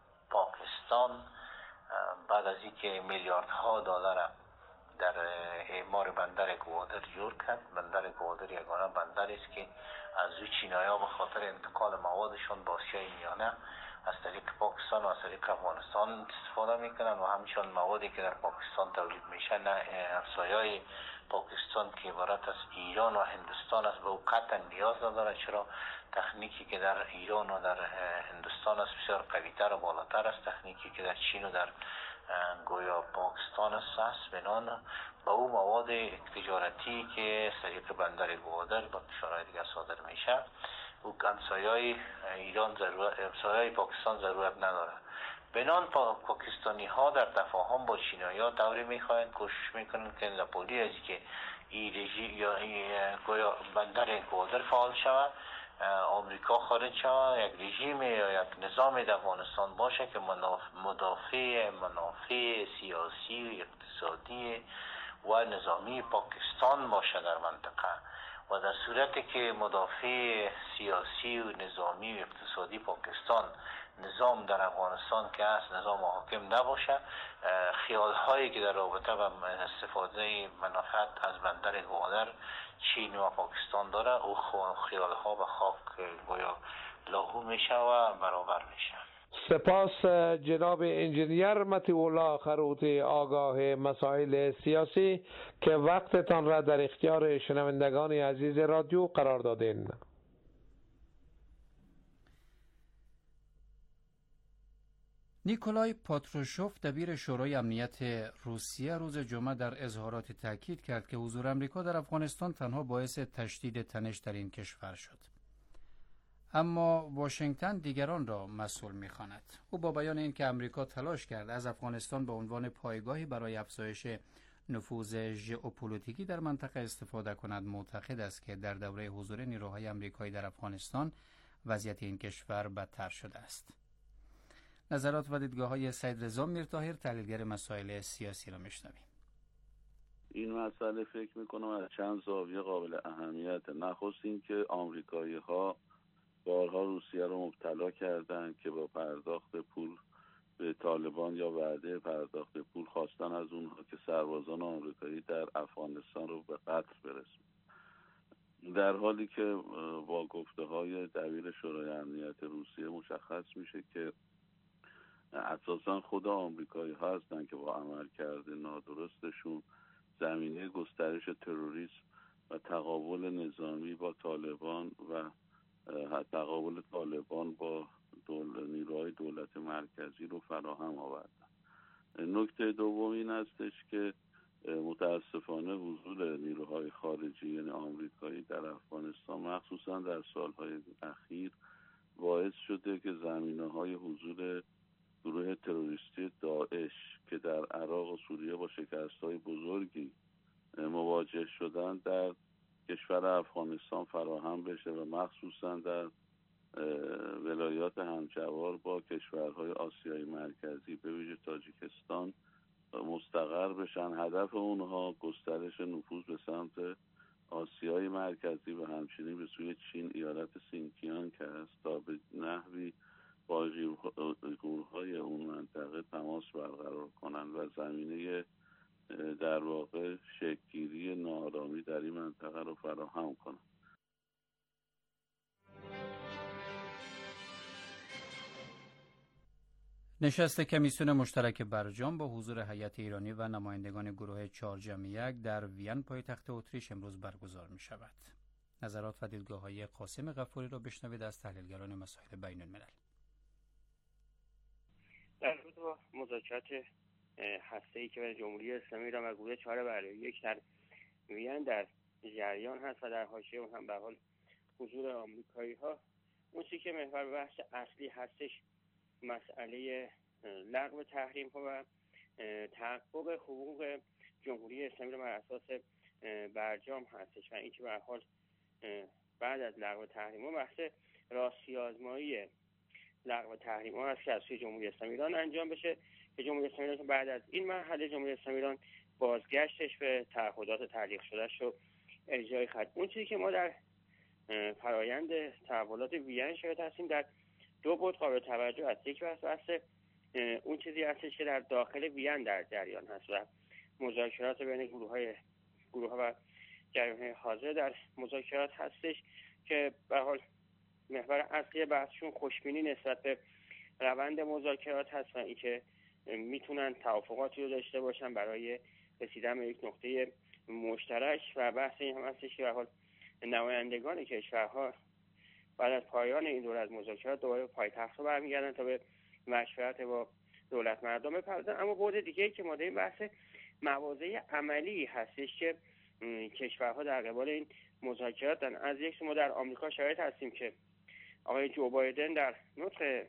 پاکستان بعد از اینکه میلیاردها دلار در اعمار بندر گوادر جور کرد، بندر گوادر یگانه بندری است که از او چینایی‌ها به خاطر انتقال موادشون با آسیای میانه از طریق پاکستان و از طریق افغانستان استفاده میکنن و همچنین موادی که در پاکستان تولید میشه نه همسایه‌های پاکستان که عبارت از ایران و هندوستان است به او قطعا نیاز نداره، چرا تکنیکی که در ایران و در هندوستان است بسیار قوی‌تر و بالاتر است تکنیکی که در چین و در گویا پاکستان است. بنان با او مواد تجارتی که از طریق بندر گوادر با کشورهای دیگه صادر میشه او همسایه‌های ایران ضرورت همسایه‌های پاکستان ضرورت نداره. بنان پاکستانی ها در تفاهم با چینایی ها دوری میخواهند، کوشش میکنن که ناپولی از که این رژی یا این گویا بندر گوادر فعال شود، آمریکا خارج شود، یک رژیم یا یک نظام در افغانستان باشه که مدافع منافع سیاسی و اقتصادی و نظامی پاکستان باشه در منطقه. و در صورتی که مدافع سیاسی و نظامی و اقتصادی پاکستان نظام در افغانستان که است نظام حاکم نباشه، خیال هایی که در رابطه با استفاده منافعت از بندر گوادر چین و پاکستان داره او خیال ها به خاک گویا لاهو میشه و برابر میشه. سپاس جناب انجینیر مطیع الله خروتی آگاه مسائل سیاسی که وقتتان را در اختیار شنوندگان عزیز رادیو قرار دادین. نیکولای پاتروشوف دبیر شورای امنیت روسیه روز جمعه در اظهارات تاکید کرد که حضور آمریکا در افغانستان تنها باعث تشدید تنش در این کشور شد. اما واشنگتن دیگران را مسئول می‌خواند. او با بیان اینکه آمریکا تلاش کرد از افغانستان به عنوان پایگاهی برای افزایش نفوذ ژئوپلیتیکی در منطقه استفاده کند، معتقد است که در دوره حضور نیروهای آمریکایی در افغانستان وضعیت این کشور بدتر شده است. نظرات و دیدگاه‌های سید رضا میرطاهر تحلیلگر مسائل سیاسی را میشنویم. این مسئله فکر میکنم از چند زاویه قابل اهمیت. نخست این که آمریکایی‌ها بارها روسیه رو مبتلا کردند که با پرداخت پول به طالبان یا وعده پرداخت پول خواستن از اونها که سربازان آمریکایی در افغانستان رو به قتل برسونن، در حالی که با گفته‌های دبیر شورای امنیت روسیه مشخص میشه که اساسا خود آمریکایی ها هستن که با عمل کرده نادرستشون زمینه گسترش تروریسم و تقابل نظامی با طالبان و تقابل طالبان با دول... نیروهای دولت مرکزی رو فراهم آوردن. نکته دوم این هستش که متاسفانه حضور نیروهای خارجی یعنی آمریکایی در افغانستان مخصوصا در سالهای اخیر باعث شده که زمینه‌های حضور گروه تروریستی داعش که در عراق و سوریه با شکست‌های بزرگی مواجه شدن در کشور افغانستان فراهم بشه و مخصوصا در ولایات همجوار با کشورهای آسیای مرکزی به ویژه تاجیکستان مستقر بشن. هدف اونها گسترش نفوذ به سمت آسیای مرکزی و همچنین به سوی چین ایالت سینکیان که است تا به نحوی با گروه‌های اون منطقه تماس برقرار کنند و زمینه در واقع شکل‌گیری ناآرامی در این منطقه رو فراهم کنند. نشست کمیسیون مشترک برجام با حضور هیئت ایرانی و نمایندگان گروه چهار جمع یک در وین پایتخت اتریش امروز برگزار می شود. نظرات و دیدگاه‌های قاسم غفوری را بشنوید از تحلیلگران مسائل بین الملل. در رابطه با مذاکرات هسته‌ای که بین جمهوری اسلامی ایران و گروه چهار برای یک در وین در جریان هست و در حاشیه اون هم به حال حضور آمریکایی‌ها، اون چیزی که محور بحث اصلی هستش مسئله لغو تحریم‌ها و تحقق حقوق جمهوری اسلامی رو بر اساس برجام هستش و اینکه به هر حال بعد از لغو تحریم‌ها بحث راستی آزمایی لغو تحریم‌ها هست که از سوی جمهوری اسلامی ایران انجام بشه که جمهوری اسلامی ایران بعد از این مرحله جمهوری اسلامی ایران بازگشتش به تعهدات تعلیق شده‌اش رو اجرای خواهد. اون چیزی که ما در فرایند تحولات وین شاهد هستیم در دو بود قابل توجه است. یک بحث بحث اون چیزی هستش که در داخل وین در جریان هست و مذاکرات بین گروه‌های گروه‌ها و جریان‌های حاضر در مذاکرات هستش که به حال محور اصلی بحثشون خوشبینی نسبت به روند مذاکرات هست و اینکه میتونن توافقاتی رو داشته باشن برای رسیدن به یک نقطه مشترک و بحث این هم هستش که به حال نمایندگان کشورها بعد از پایان این دوره از مذاکرات دوباره پایتخت رو برمیگردن تا به مشورت با دولت مردم بپردازن. اما بعد دیگه که ما داریم بحث مواضع عملی هستش که کشورها در قبال این مذاکرات دارن. از یک سو ما در آمریکا شاهد هستیم که آقای جو بایدن در نطق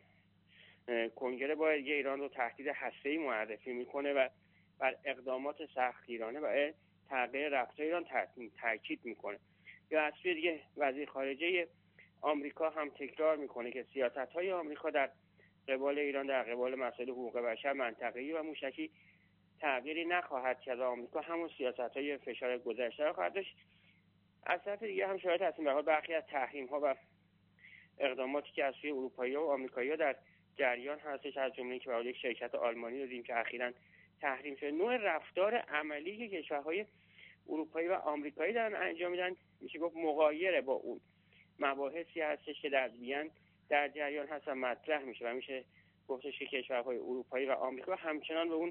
کنگره با ایران رو تهدید هسته‌ای معرفی میکنه و بر اقدامات سختگیرانه برای تغییر رفتار ایران تاکید میکنه. یا از سوی دیگه وزیر خارجه آمریکا هم تکرار میکنه که سیاست‌های آمریکا در قبال ایران در قبال مسائل حقوق بشر منطقه‌ای و موشکی تغییری نخواهد کرد. آمریکا همون سیاست‌های فشار گذشته رو خواهد داشت. از طرف دیگه هم شاهد هستیم به حال برخی از تحریم‌ها و اقداماتی که از سوی اروپایی‌ها و آمریکایی‌ها در جریان هستش، از جمله اینکه به حال یک شرکت آلمانی رو دیدیم که اخیراً تحریم شده. نوع رفتار عملی که کشورهای اروپایی و آمریکایی دارن انجام میدن میشه گفت مغایره با اون مباحثی هستش که در وین در جریان هست و مطرح میشه و میشه گفتش که کشورهای اروپایی و آمریکا همچنان به اون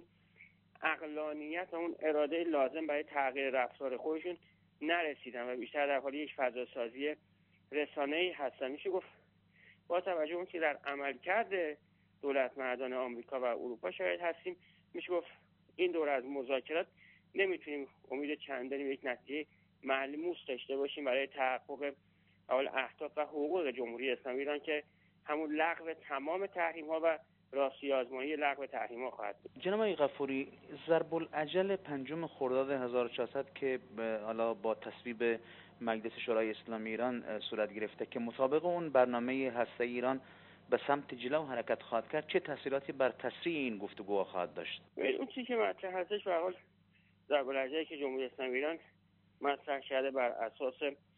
عقلانیت و اون اراده لازم برای تغییر رفتار خودشون نرسیدن و بیشتر در حال یک فضاسازی رسانه‌ای هستن. میشه گفت با توجه اون که در عملکرد دولت مردان آمریکا و اروپا شاهد هستیم، میشه گفت این دوره از مذاکرات نمیتونیم امید چندانی به یک نتیجه ملموس داشته باشیم برای تحقق اول اهداف و حقوق جمهوری اسلامی ایران که همون لغو تمام تحریم‌ها و راستی آزمایی لغو تحریم‌ها خواهد بود. جناب آقای غفوری، ضرب العجل پنجم خرداد هزار و چهارصد که حالا با تصویب مجلس شورای اسلامی ایران صورت گرفته که مطابق اون برنامه هسته ایران به سمت جلو حرکت خواهد کرد، چه تاثیراتی بر تسریع این گفتگو خواهد داشت؟ اون چیزی که مطرح هستش به حال ضرب العجلی که جمهوری اسلامی ایران مطرح کرده بر اساس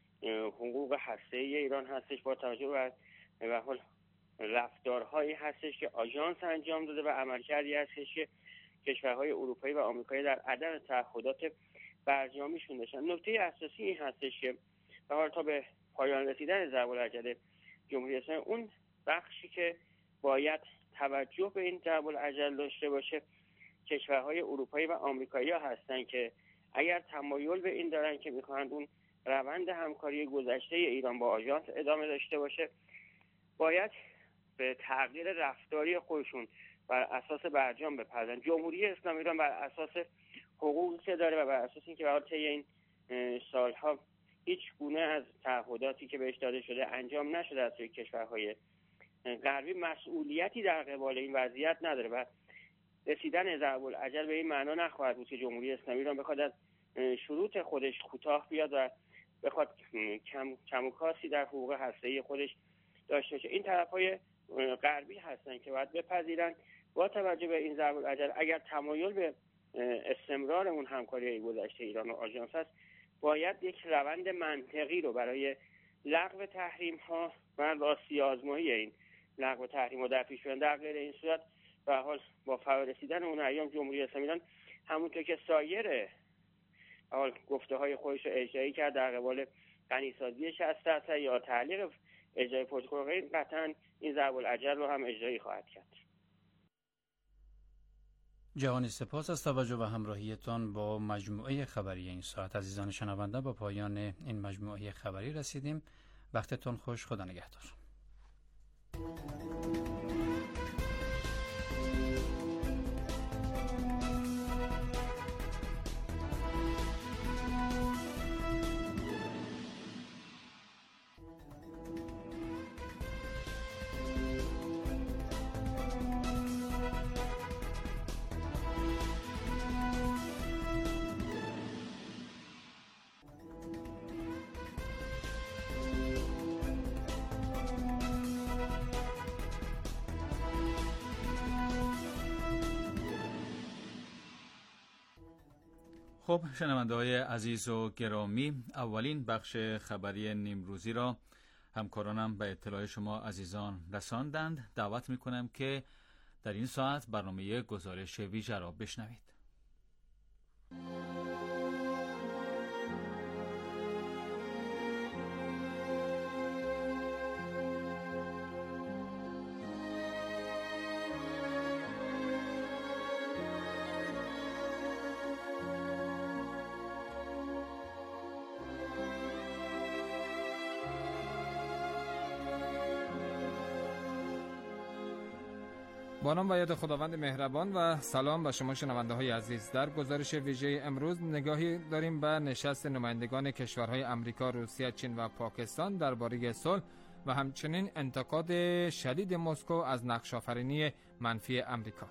حقوق هسته‌ای ایران هستش، با توجه به به حال رفتارهایی هستش که آژانس انجام داده و عملکردی هستش که کشورهای اروپایی و آمریکایی در عدم تعهدات برجامیشون داشتن. نکته اساسی این هستش که به حال تا به پایان رسیدن ضرب العجل جمهوری اسلامی اون بخشی که باید توجه به این ضرب العجل داشته باشه کشورهای اروپایی و آمریکایی ها هستن که اگر تمایل به این دارن که میخواهند اون روند همکاری گذشته ایران با آژانس ادامه داشته باشه، باید به تغییر رفتاری خودشون بر اساس برجام بپردازن. جمهوری اسلامی ایران بر اساس حقوقی که داره و بر اساس اینکه به طی این سالها هیچ گونه از تعهداتی که بهش داده شده انجام نشده از سوی کشورهای غربی، مسئولیتی در قبال این وضعیت نداره و رسیدن ضرب العجل به این معنا نخواهد بود که جمهوری اسلامی ایران بخواد از شروط خودش کوتاه بیاد و بخواد کم کم و کاسی در حقوق هسته‌ای خودش داشته باشه. این طرف‌های غربی هستن که باید بپذیرن با توجه به این ضرب العجل اگر تمایل به استمرار اون همکاری گذشته ایران و آژانس است، باید یک روند منطقی رو برای لغو تحریم‌ها و راستی آزمایی این لغو تحریم‌ها در پیش بردن. در غیر این صورت به حال با فرارسیدن اون ایام جمهوری اسلامی ایران همونطور که سایر حال گفته‌های خودش رو اجرایی کرد در قبال غنی‌سازی شصت درصد یا تعلیق اجرای پروتکل، قطعاً این ضرب العجل رو هم اجرایی خواهد کرد. جهانی سپاس از توجه و همراهیتان با مجموعه خبری این ساعت. عزیزان شنونده، با پایان این مجموعه خبری رسیدیم. وقتتون خوش. خدا نگهدار. خب شنونده های عزیز و گرامی، اولین بخش خبری نیمروزی را همکارانم به اطلاع شما عزیزان رساندند. دعوت میکنم که در این ساعت برنامه گزارش ویژه را بشنوید. با نام و یاد خداوند مهربان و سلام به شما شنونده های عزیز. در گزارش ویژه امروز نگاهی داریم به نشست نمایندگان کشورهای امریکا، روسیه، چین و پاکستان درباره صلح و همچنین انتقاد شدید مسکو از نقش‌آفرینی منفی امریکا.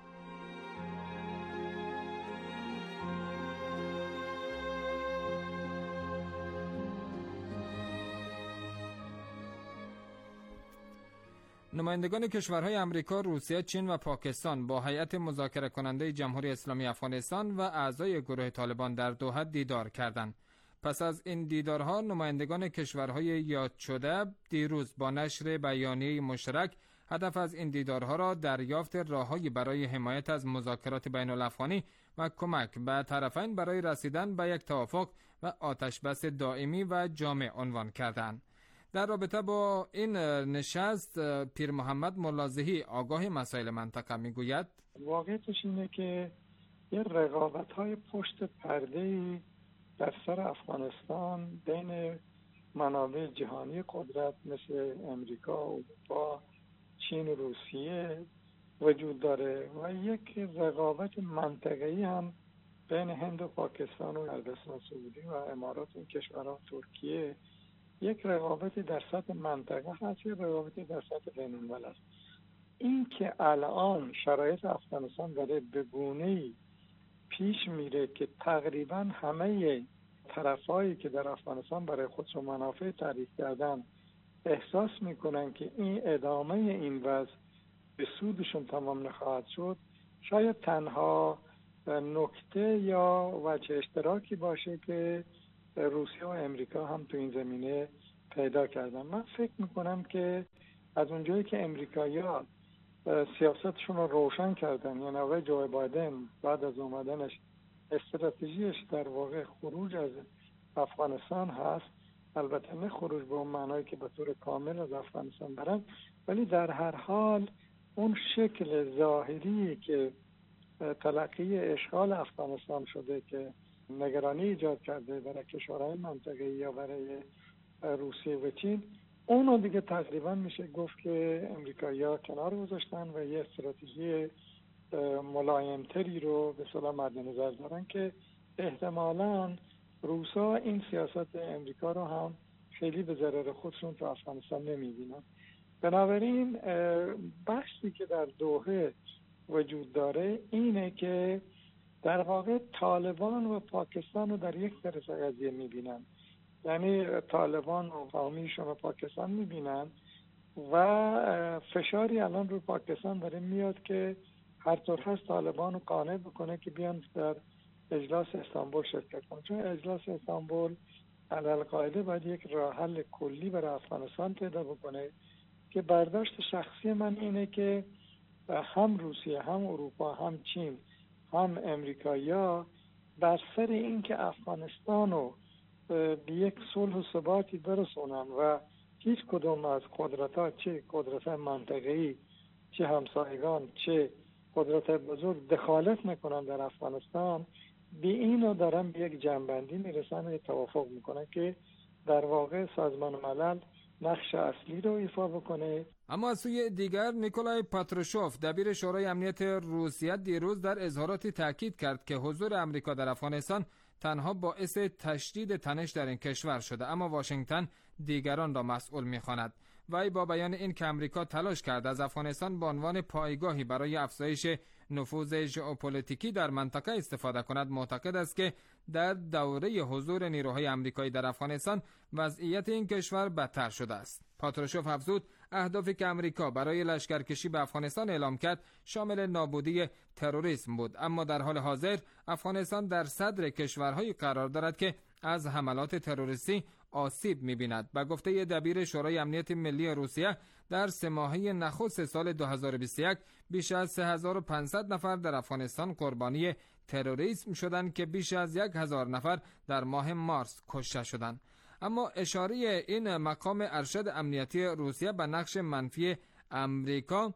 نمایندگان کشورهای امریکا، روسیه، چین و پاکستان با هیئت مذاکره کننده جمهوری اسلامی افغانستان و اعضای گروه طالبان در دوحه دیدار کردند. پس از این دیدارها نمایندگان کشورهای یاد شده دیروز با نشر بیانیه مشترک هدف از این دیدارها را دریافت راههایی برای حمایت از مذاکرات بین الافغانی و کمک به طرفین برای رسیدن به یک توافق و آتشبس دائمی و جامع عنوان کردند. در رابطه با این نشست پیر محمد ملازهی آگاه مسائل منطقه میگوید واقعیتش اینه که یه رقابت‌های پشت پرده‌ای در سر افغانستان بین منابع جهانی قدرت مثل امریکا، اروپا، چین و روسیه وجود داره و یک رقابت منطقه‌ای هم بین هند و پاکستان و عربستان سعودی و امارات، این کشورها، ترکیه، یک رقابتی در سطح منطقه هست، یک رقابتی در سطح بین الملل است. این که الان شرایط افغانستان داره به گونه‌ای پیش میره که تقریبا همه طرفایی که در افغانستان برای خودشون منافع تعریف کردن احساس میکنن که این ادامه این وضع به سودشون تمام نخواهد شد، شاید تنها نکته یا وجه اشتراکی باشه که روسیه و امریکا هم تو این زمینه پیدا کردن. من فکر میکنم که از اونجایی که امریکایی‌ها سیاستشون رو روشن کردن، یعنی آقای جو بایدن بعد از اومدنش استراتژیش در واقع خروج از افغانستان هست، البته نه خروج به اون معنایی که به طور کامل از افغانستان برن، ولی در هر حال اون شکل ظاهری که تلقی اشغال افغانستان شده که نگرانی ایجاد کرده برای کشورهای منطقه‌ای یا برای روسیه و چین، اونو دیگه تقریبا میشه گفت که امریکایی‌ها کنار گذاشتن و یه استراتژی ملایمتری رو به صلاح مد نظر دارن که احتمالاً روسا این سیاست امریکا رو هم خیلی به ضرر خودشون تو افغانستان نمیبینن. بنابراین بحثی که در دوحه وجود داره اینه که در واقع طالبان و پاکستان رو در یک طرف قضیه میبینن، یعنی طالبان و قومیشون رو پاکستان میبینن و فشاری الان رو پاکستان داره میاد که هر طور هست طالبان رو قانع بکنه که بیان در اجلاس استانبول شرکت کنه، چون اجلاس استانبول علالقاعده باید یک راه حل کلی برای افغانستان پیدا بکنه که برداشت شخصی من اینه که هم روسیه، هم اروپا، هم چین، هم امریکایی‌ها بر سر این که افغانستان رو به یک صلح و ثباتی برسونن و هیچ کدوم از قدرت‌ها، چه قدرت منطقه‌ای، چه همسایگان، چه قدرت بزرگ دخالت میکنن در افغانستان، بی اینو دارن به یک جنبندی میرسن و توافق میکنن که در واقع سازمان ملل نقش اصلی رو ایفا بکنه. اما از سوی دیگر نیکولای پاتروشوف دبیر شورای امنیت روسیه دیروز در اظهاراتی تاکید کرد که حضور امریکا در افغانستان تنها باعث تشدید تنش در این کشور شده، اما واشنگتن دیگران را مسئول می‌خواند. وی با بیان این که امریکا تلاش کرد از افغانستان به عنوان پایگاهی برای افزایش نفوذ ژئوپلیتیکی در منطقه استفاده کند، معتقد است که در دوره حضور نیروهای امریکایی در افغانستان وضعیت این کشور بدتر شده است. پاتروشوف افزود اهدافی که امریکا برای لشکرکشی به افغانستان اعلام کرد شامل نابودی تروریسم بود، اما در حال حاضر افغانستان در صدر کشورهایی قرار دارد که از حملات تروریستی آسیب می‌بیند. به گفته دبیر شورای امنیت ملی روسیه در سه ماهه نخست سال دو هزار و بیست و یک بیش از سه هزار و پانصد نفر در افغانستان قربانی تروریسم شدند که بیش از یک هزار نفر در ماه مارس کشته شدند. اما اشاره این مقام ارشد امنیتی روسیه به نقش منفی امریکا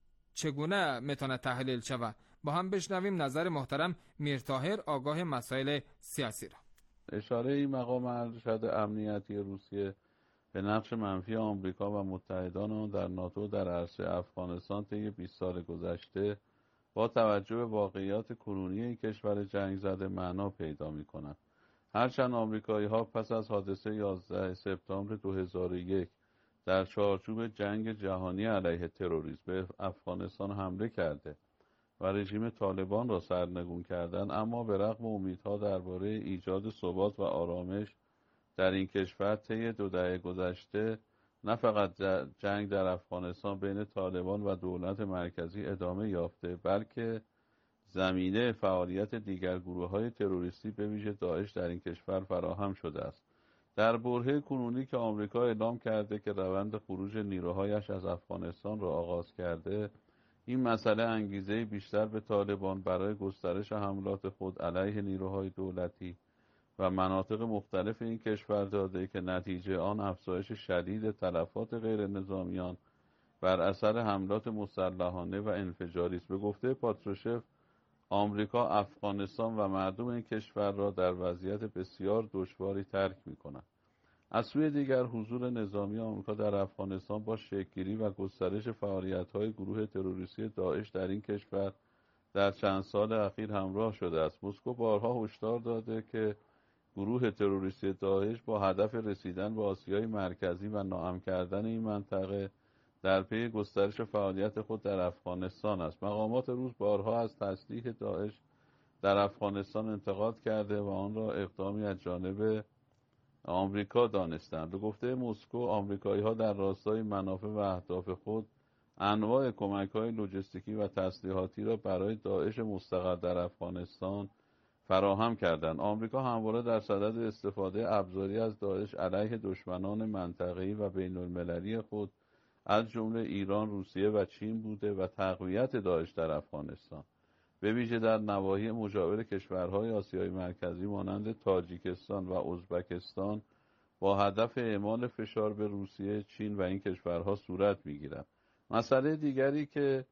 چگونه میتونه تحلیل شود؟ با هم بشنویم نظر محترم میرطاهر آگاه مسائل سیاسی را. اشاره این مقام ارشد امنیتی روسیه به نقش منفی آمریکا و متحدان آن در ناتو در عرصه افغانستان طی بیست سال گذشته با توجه به واقعیات کنونی کشور جنگ زده معنا پیدا می‌کند. هرچند آمریکایی‌ها پس از حادثه یازده سپتامبر دو هزار و یک در چارچوب جنگ جهانی علیه تروریسم به افغانستان حمله کرده و رژیم طالبان را سرنگون کردند، اما به رغم امیدها درباره ایجاد ثبات و آرامش در این کشور طی دو دهه گذشته، نه فقط جنگ در افغانستان بین طالبان و دولت مرکزی ادامه یافته، بلکه زمینه فعالیت دیگر گروه‌های تروریستی به ویژه داعش در این کشور فراهم شده است. در برهه کنونی که آمریکا اعلام کرده که روند خروج نیروهایش از افغانستان را آغاز کرده، این مسئله انگیزه بیشتر به طالبان برای گسترش حملات خود علیه نیروهای دولتی و مناطق مختلف این کشور داده که نتیجه آن افزایش شدید تلفات غیر نظامیان بر اثر حملات مسلحانه و انفجاری است. به گفته پاتروشوف، آمریکا افغانستان و مردم این کشور را در وضعیت بسیار دشواری ترک می‌کند. از سوی دیگر حضور نظامی آمریکا در افغانستان با شکل‌گیری و گسترش فعالیت‌های گروه تروریستی داعش در این کشور در چند سال اخیر همراه شده است. مسکو بارها هشدار داده که گروه تروریستی داعش با هدف رسیدن به آسیای مرکزی و ناامن کردن این منطقه در پی گسترش فعالیت خود در افغانستان است. مقامات روس بارها از تسلیح داعش در افغانستان انتقاد کرده و آن را اقدامی از جانب آمریکا دانستند. به گفته مسکو، آمریکایی‌ها در راستای منافع و اهداف خود انواع کمک‌های لوجستیکی و تسلیحاتی را برای داعش مستقر در افغانستان فراهم کردند. آمریکا همواره در صدد استفاده ابزاری از داعش علیه دشمنان منطقه‌ای و بین‌المللی خود از جمله ایران، روسیه و چین بوده و تقویت داعش در افغانستان به ویژه در نواحی مجاور کشورهای آسیای مرکزی مانند تاجیکستان و ازبکستان با هدف اعمال فشار به روسیه، چین و این کشورها صورت می‌گیرد. مسئله دیگری که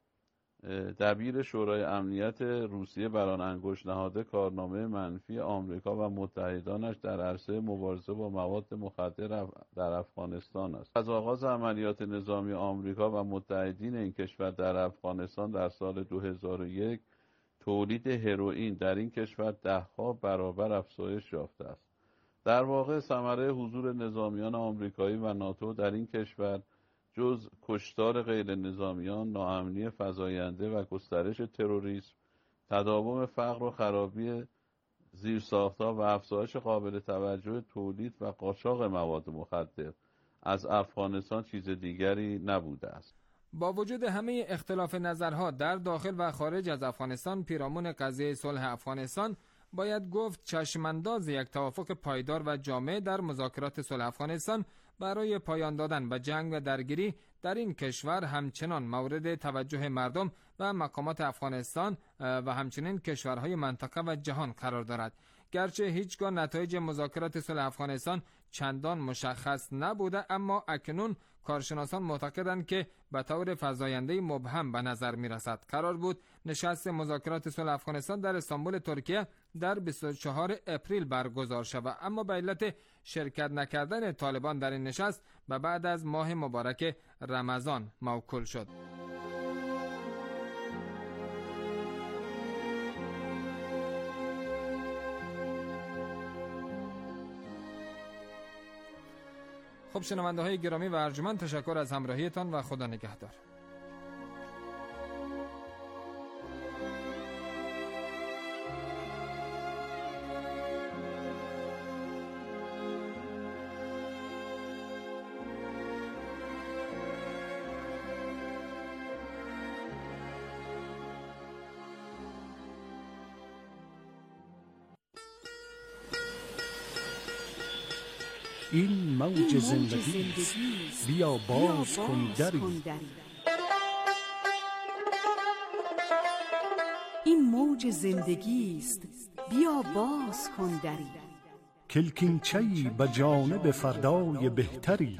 دبیر شورای امنیت روسیه بر آن انگشت نهاده کارنامه منفی آمریکا و متحدانش در عرصه مبارزه با مواد مخدر در افغانستان است. از آغاز عملیات نظامی آمریکا و متحدین این کشور در افغانستان در سال دو هزار و یک تولید هروئین در این کشور ده‌ها برابر افزایش یافته است. در واقع ثمره حضور نظامیان آمریکایی و ناتو در این کشور جز کشتار غیر نظامیان، ناامنی فزاینده و گسترش تروریسم، تداوم فقر و خرابی زیرساخت‌ها و افزایش قابل توجه تولید و قاچاق مواد مخدر از افغانستان چیز دیگری نبوده است. با وجود همه اختلاف نظرها در داخل و خارج از افغانستان پیرامون قضیه صلح افغانستان، باید گفت چشمانداز یک توافق پایدار و جامع در مذاکرات صلح افغانستان برای پایان دادن به جنگ و درگیری در این کشور همچنان مورد توجه مردم و مقامات افغانستان و همچنین کشورهای منطقه و جهان قرار دارد. گرچه هیچگاه نتایج مذاکرات صلح افغانستان چندان مشخص نبوده، اما اکنون کارشناسان معتقدند که به طور فزاینده مبهم به نظر می رسد. قرار بود نشست مذاکرات صلح افغانستان در استانبول ترکیه در بیست و چهارم اپریل برگزار شود، اما به علت شرکت نکردن طالبان در این نشست به بعد از ماه مبارک رمضان موکول شد. خب شنونده های گرامی و ارجمند، تشکر از همراهیتان و خدا نگهدار. این موج زندگی است، بیا باز کن دری. این موج زندگی است، بیا باز کن دری. کلکینچه‌ای به جانب فردای بهتری.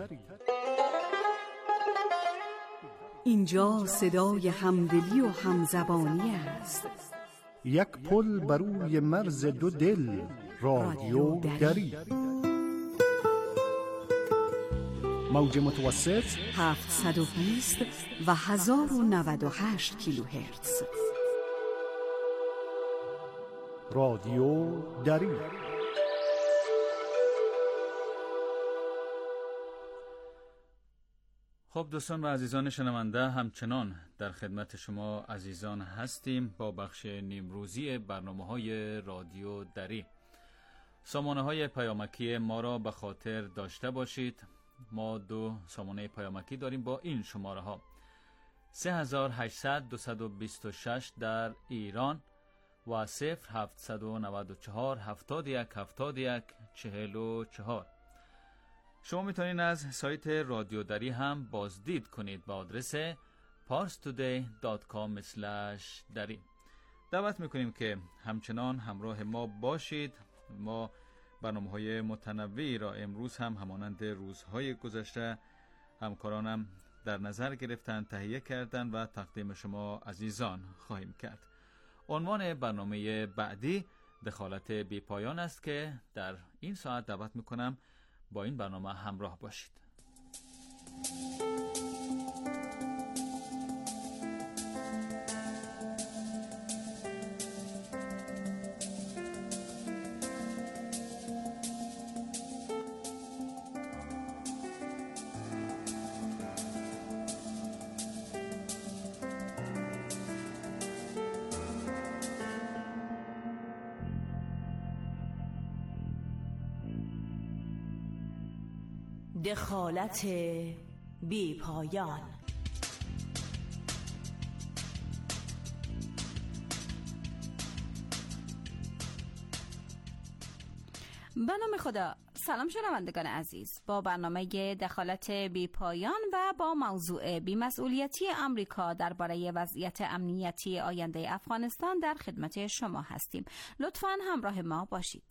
اینجا صدای همدلی و همزبانی است. یک پل بر روی مرز دو دل، رادیو دری. موج متوسط هفتصد و بیست و هزار و نود و هشت کیلوهرتز. رادیو دری. خب دوستان و عزیزان شنونده، همچنان در خدمت شما عزیزان هستیم با بخش نیمروزی برنامه‌های رادیو دری. سامانه‌های پیامکی ما را به خاطر داشته باشید. ما دو سامانه پیامکی داریم با این شماره ها: سه هزار و هشتصد دویست و بیست و شش در ایران و صفر هفتصد و نود و چهار هفتاد و یک هفتاد و یک چهل و چهار. شما میتونید از سایت رادیو دری هم بازدید کنید با آدرس پارس تودی دات کام اسلش دری. دعوت میکنیم که همچنان همراه ما باشید. ما برنامه‌های متنوعی را امروز هم همانند روزهای گذشته همکارانم در نظر گرفتن، تهیه کردن و تقدیم شما عزیزان خواهیم کرد. عنوان برنامه بعدی دخالت بی پایان است که در این ساعت دعوت میکنم با این برنامه همراه باشید. دخالت بی پایان. به نام خدا. سلام شنوندگان عزیز، با برنامه دخالت بی پایان و با موضوع بی‌مسئولیتی آمریکا درباره وضعیت امنیتی آینده افغانستان در خدمت شما هستیم. لطفاً همراه ما باشید.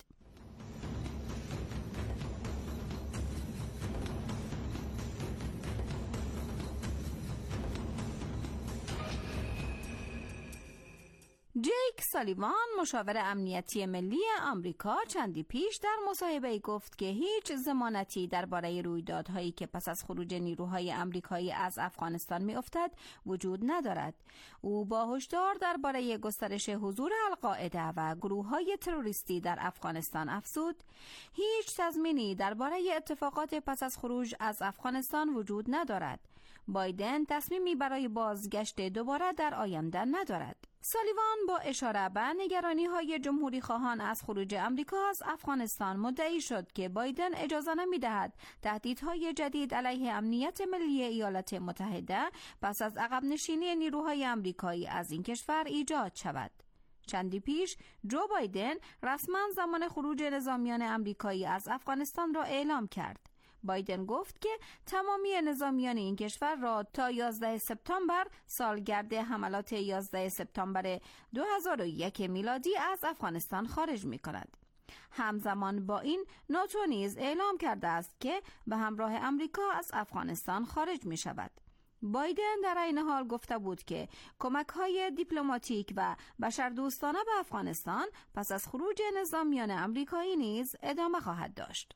جیک سالیوان، مشاور امنیتی ملی آمریکا، چندی پیش در مصاحبه‌ای گفت که هیچ ضمانتی درباره رویدادهایی که پس از خروج نیروهای آمریکایی از افغانستان می‌افتد وجود ندارد. او با هشدار درباره گسترش حضور القاعده و گروه‌های تروریستی در افغانستان افزود: هیچ تضمینی درباره اتفاقات پس از خروج از افغانستان وجود ندارد. بایدن تصمیمی برای بازگشت دوباره در آینده ندارد. سالیوان با اشاره به نگرانی‌های جمهوری خواهان از خروج آمریکا از افغانستان مدعی شد که بایدن اجازه نمی‌دهد تهدیدهای جدید علیه امنیت ملی ایالات متحده پس از عقب نشینی نیروهای آمریکایی از این کشور ایجاد شود. چندی پیش جو بایدن رسما زمان خروج نظامیان آمریکایی از افغانستان را اعلام کرد. بایدن گفت که تمامی نظامیان این کشور را تا یازده سپتامبر، سالگرد حملات یازده سپتامبر دو هزار و یک میلادی، از افغانستان خارج می کند. همزمان با این ناتو نیز اعلام کرده است که به همراه امریکا از افغانستان خارج می شود. بایدن در این حال گفته بود که کمک‌های دیپلماتیک و بشردوستانه به افغانستان پس از خروج نظامیان امریکایی نیز ادامه خواهد داشت.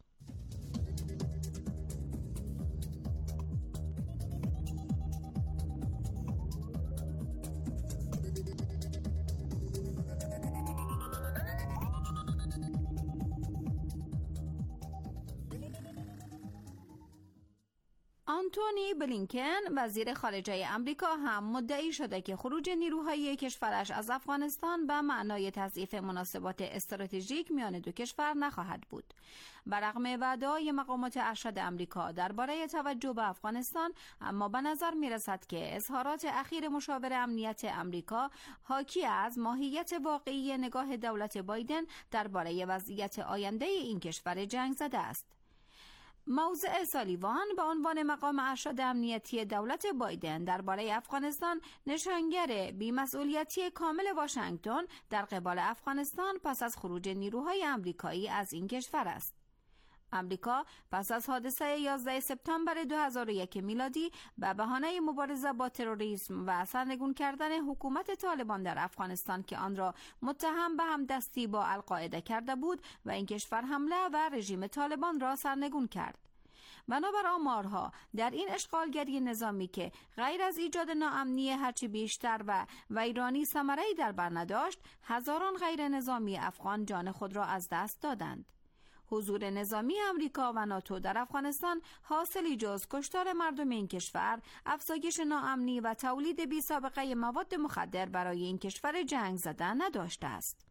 آنتونی بلینکن وزیر خارجه امریکا هم مدعی شده که خروج نیروهای کشورش از افغانستان به معنای تضعیف مناسبات استراتژیک میان دو کشور نخواهد بود. برغم وعده‌های مقامات ارشد امریکا درباره توجه به افغانستان، اما به نظر می‌رسد که اظهارات اخیر مشاور امنیت امریکا حاکی از ماهیت واقعی نگاه دولت بایدن درباره وضعیت آینده این کشور جنگ زده است. موضع سالیوان به عنوان مقام ارشد امنیتی دولت بایدن درباره افغانستان نشانگر بی‌مسئولیتی کامل واشنگتن در قبال افغانستان پس از خروج نیروهای امریکایی از این کشور است. امریکا پس از حادثه یازده سپتامبر دو هزار و یک میلادی به بهانه مبارزه با تروریسم و سرنگون کردن حکومت طالبان در افغانستان که آن را متهم به همدستی با القاعده کرده بود و این کشور حمله و رژیم طالبان را سرنگون کرد. بنابر آمارها در این اشغالگری نظامی که غیر از ایجاد ناامنی هرچی بیشتر و ویرانی ثمره‌ای در بر نداشت، هزاران غیر نظامی افغان جان خود را از دست دادند. حضور نظامی امریکا و ناتو در افغانستان حاصلی جز کشتار مردم این کشور، افزایش ناامنی و تولید بی سابقه مواد مخدر برای این کشور جنگ زده نداشته است.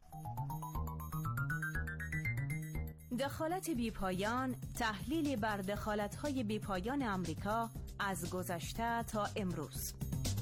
دخالت بیپایان، تحلیل بر دخالت‌های بیپایان امریکا از گذشته تا امروز.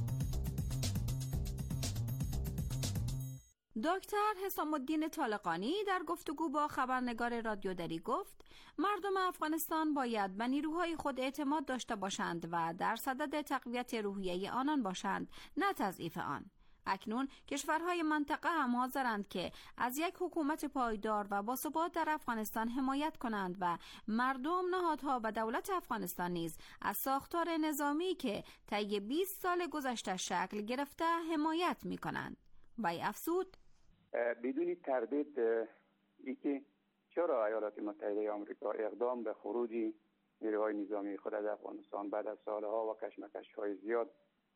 دکتر حسام الدین طالقانی در گفتگو با خبرنگار رادیو دری گفت مردم افغانستان باید به نیروهای خود اعتماد داشته باشند و در صدد تقویت روحیه آنان باشند، نه تضعیف آن. اکنون کشورهای منطقه هم حاضرند که از یک حکومت پایدار و باثبات در افغانستان حمایت کنند و مردم، نهادها و دولت افغانستان نیز از ساختار نظامی که طی بیست سال گذشته شکل گرفته حمایت می کنند. وی افزود: بدون تردید ای که چرا ایالات متحده آمریکا اقدام به خروج نیروهای نظامی خود از افغانستان بعد از سالها و کشمکش‌های زیاد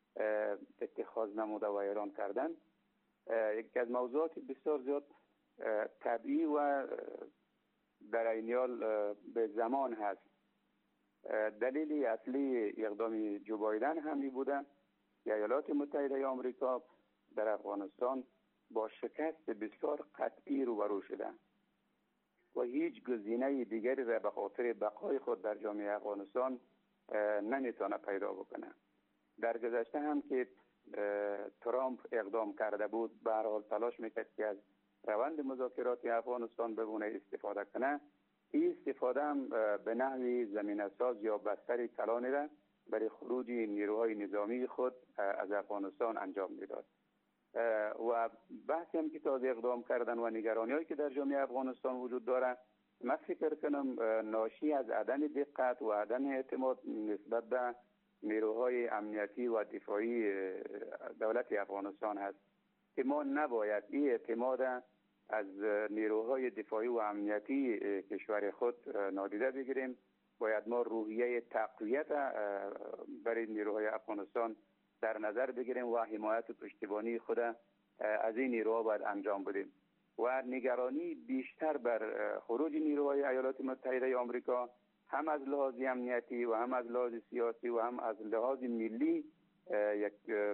اتخاذ نموده و اعلان کردن، یکی از موضوعات بسیار زیاد طبیعی و در این حال به زمان هست. دلیل اصلی اقدام جو بایدن همی بوده که ایالات متحده آمریکا در افغانستان با شکست بسیار قطعی روبرو شده و هیچ گزینه دیگری را به خاطر بقای خود در جامعه افغانستان نمیتونه پیدا بکنه. در گذشته هم که ترامپ اقدام کرده بود، به هر حال تلاش میکرد که از روند مذاکرات افغانستان بگونه استفاده کنه. این استفاده هم به نحوی زمینه ساز یا بستر کلانی را برای خروج نیروهای نظامی خود از افغانستان انجام میداد. و بحثی هم که تازه اقدام کردن و نگرانی هایی که در جامعه افغانستان وجود داره، من فکر کنم ناشی از عدم دقت و عدم اعتماد نسبت به نیروهای امنیتی و دفاعی دولت افغانستان هست که ما نباید این اعتماد از نیروهای دفاعی و امنیتی کشور خود نادیده بگیریم. باید ما روحیه تقویت برای نیروهای افغانستان در نظر بگیریم و حمایت و پشتیبانی خود از این نیروها باید انجام بدیم و نگرانی بیشتر بر خروج نیروهای ایالات متحده آمریکا هم از لحاظ امنیتی و هم از لحاظ سیاسی و هم از لحاظ ملی یک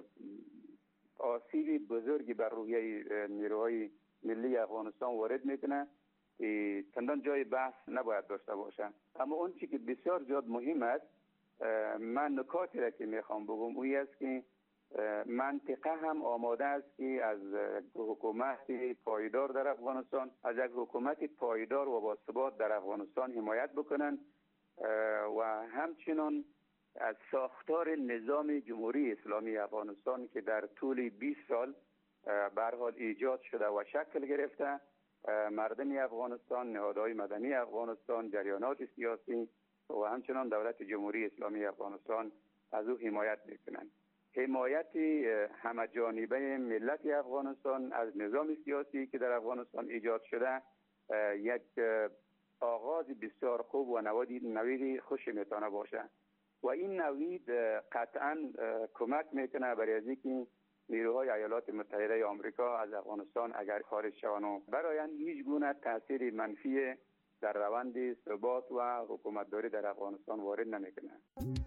آسیب بزرگی بر روحیه نیروهای ملی افغانستان وارد میکنه که چندان جای بحث نباید داشته باشه. اما اون چی که بسیار زیاد مهم است، من نکاتی را که میخوام بگم اوی است که منطقه هم آماده است که از حکومت پایدار در افغانستان، از یک حکومت پایدار و باثبات در افغانستان حمایت بکنن و همچنان از ساختار نظام جمهوری اسلامی افغانستان که در طول بیست سال به هر حال ایجاد شده و شکل گرفته مردم افغانستان، نهادهای مدنی افغانستان، جریانات سیاسی و همچنان دولت جمهوری اسلامی افغانستان از او حمایت میکنند. حمایت همه جانبه ملت افغانستان از نظام سیاسی که در افغانستان ایجاد شده یک آغاز بسیار خوب و نوید نوید خوش میتونه باشه و این نوید قطعا کمک میکنه برای از اینکه نیروهای ایالات متحده آمریکا از افغانستان اگر خارج شوند و برای هیچ گونه تاثیر منفی در روند ثبات و حکومتداری در افغانستان وارد نمیکنه.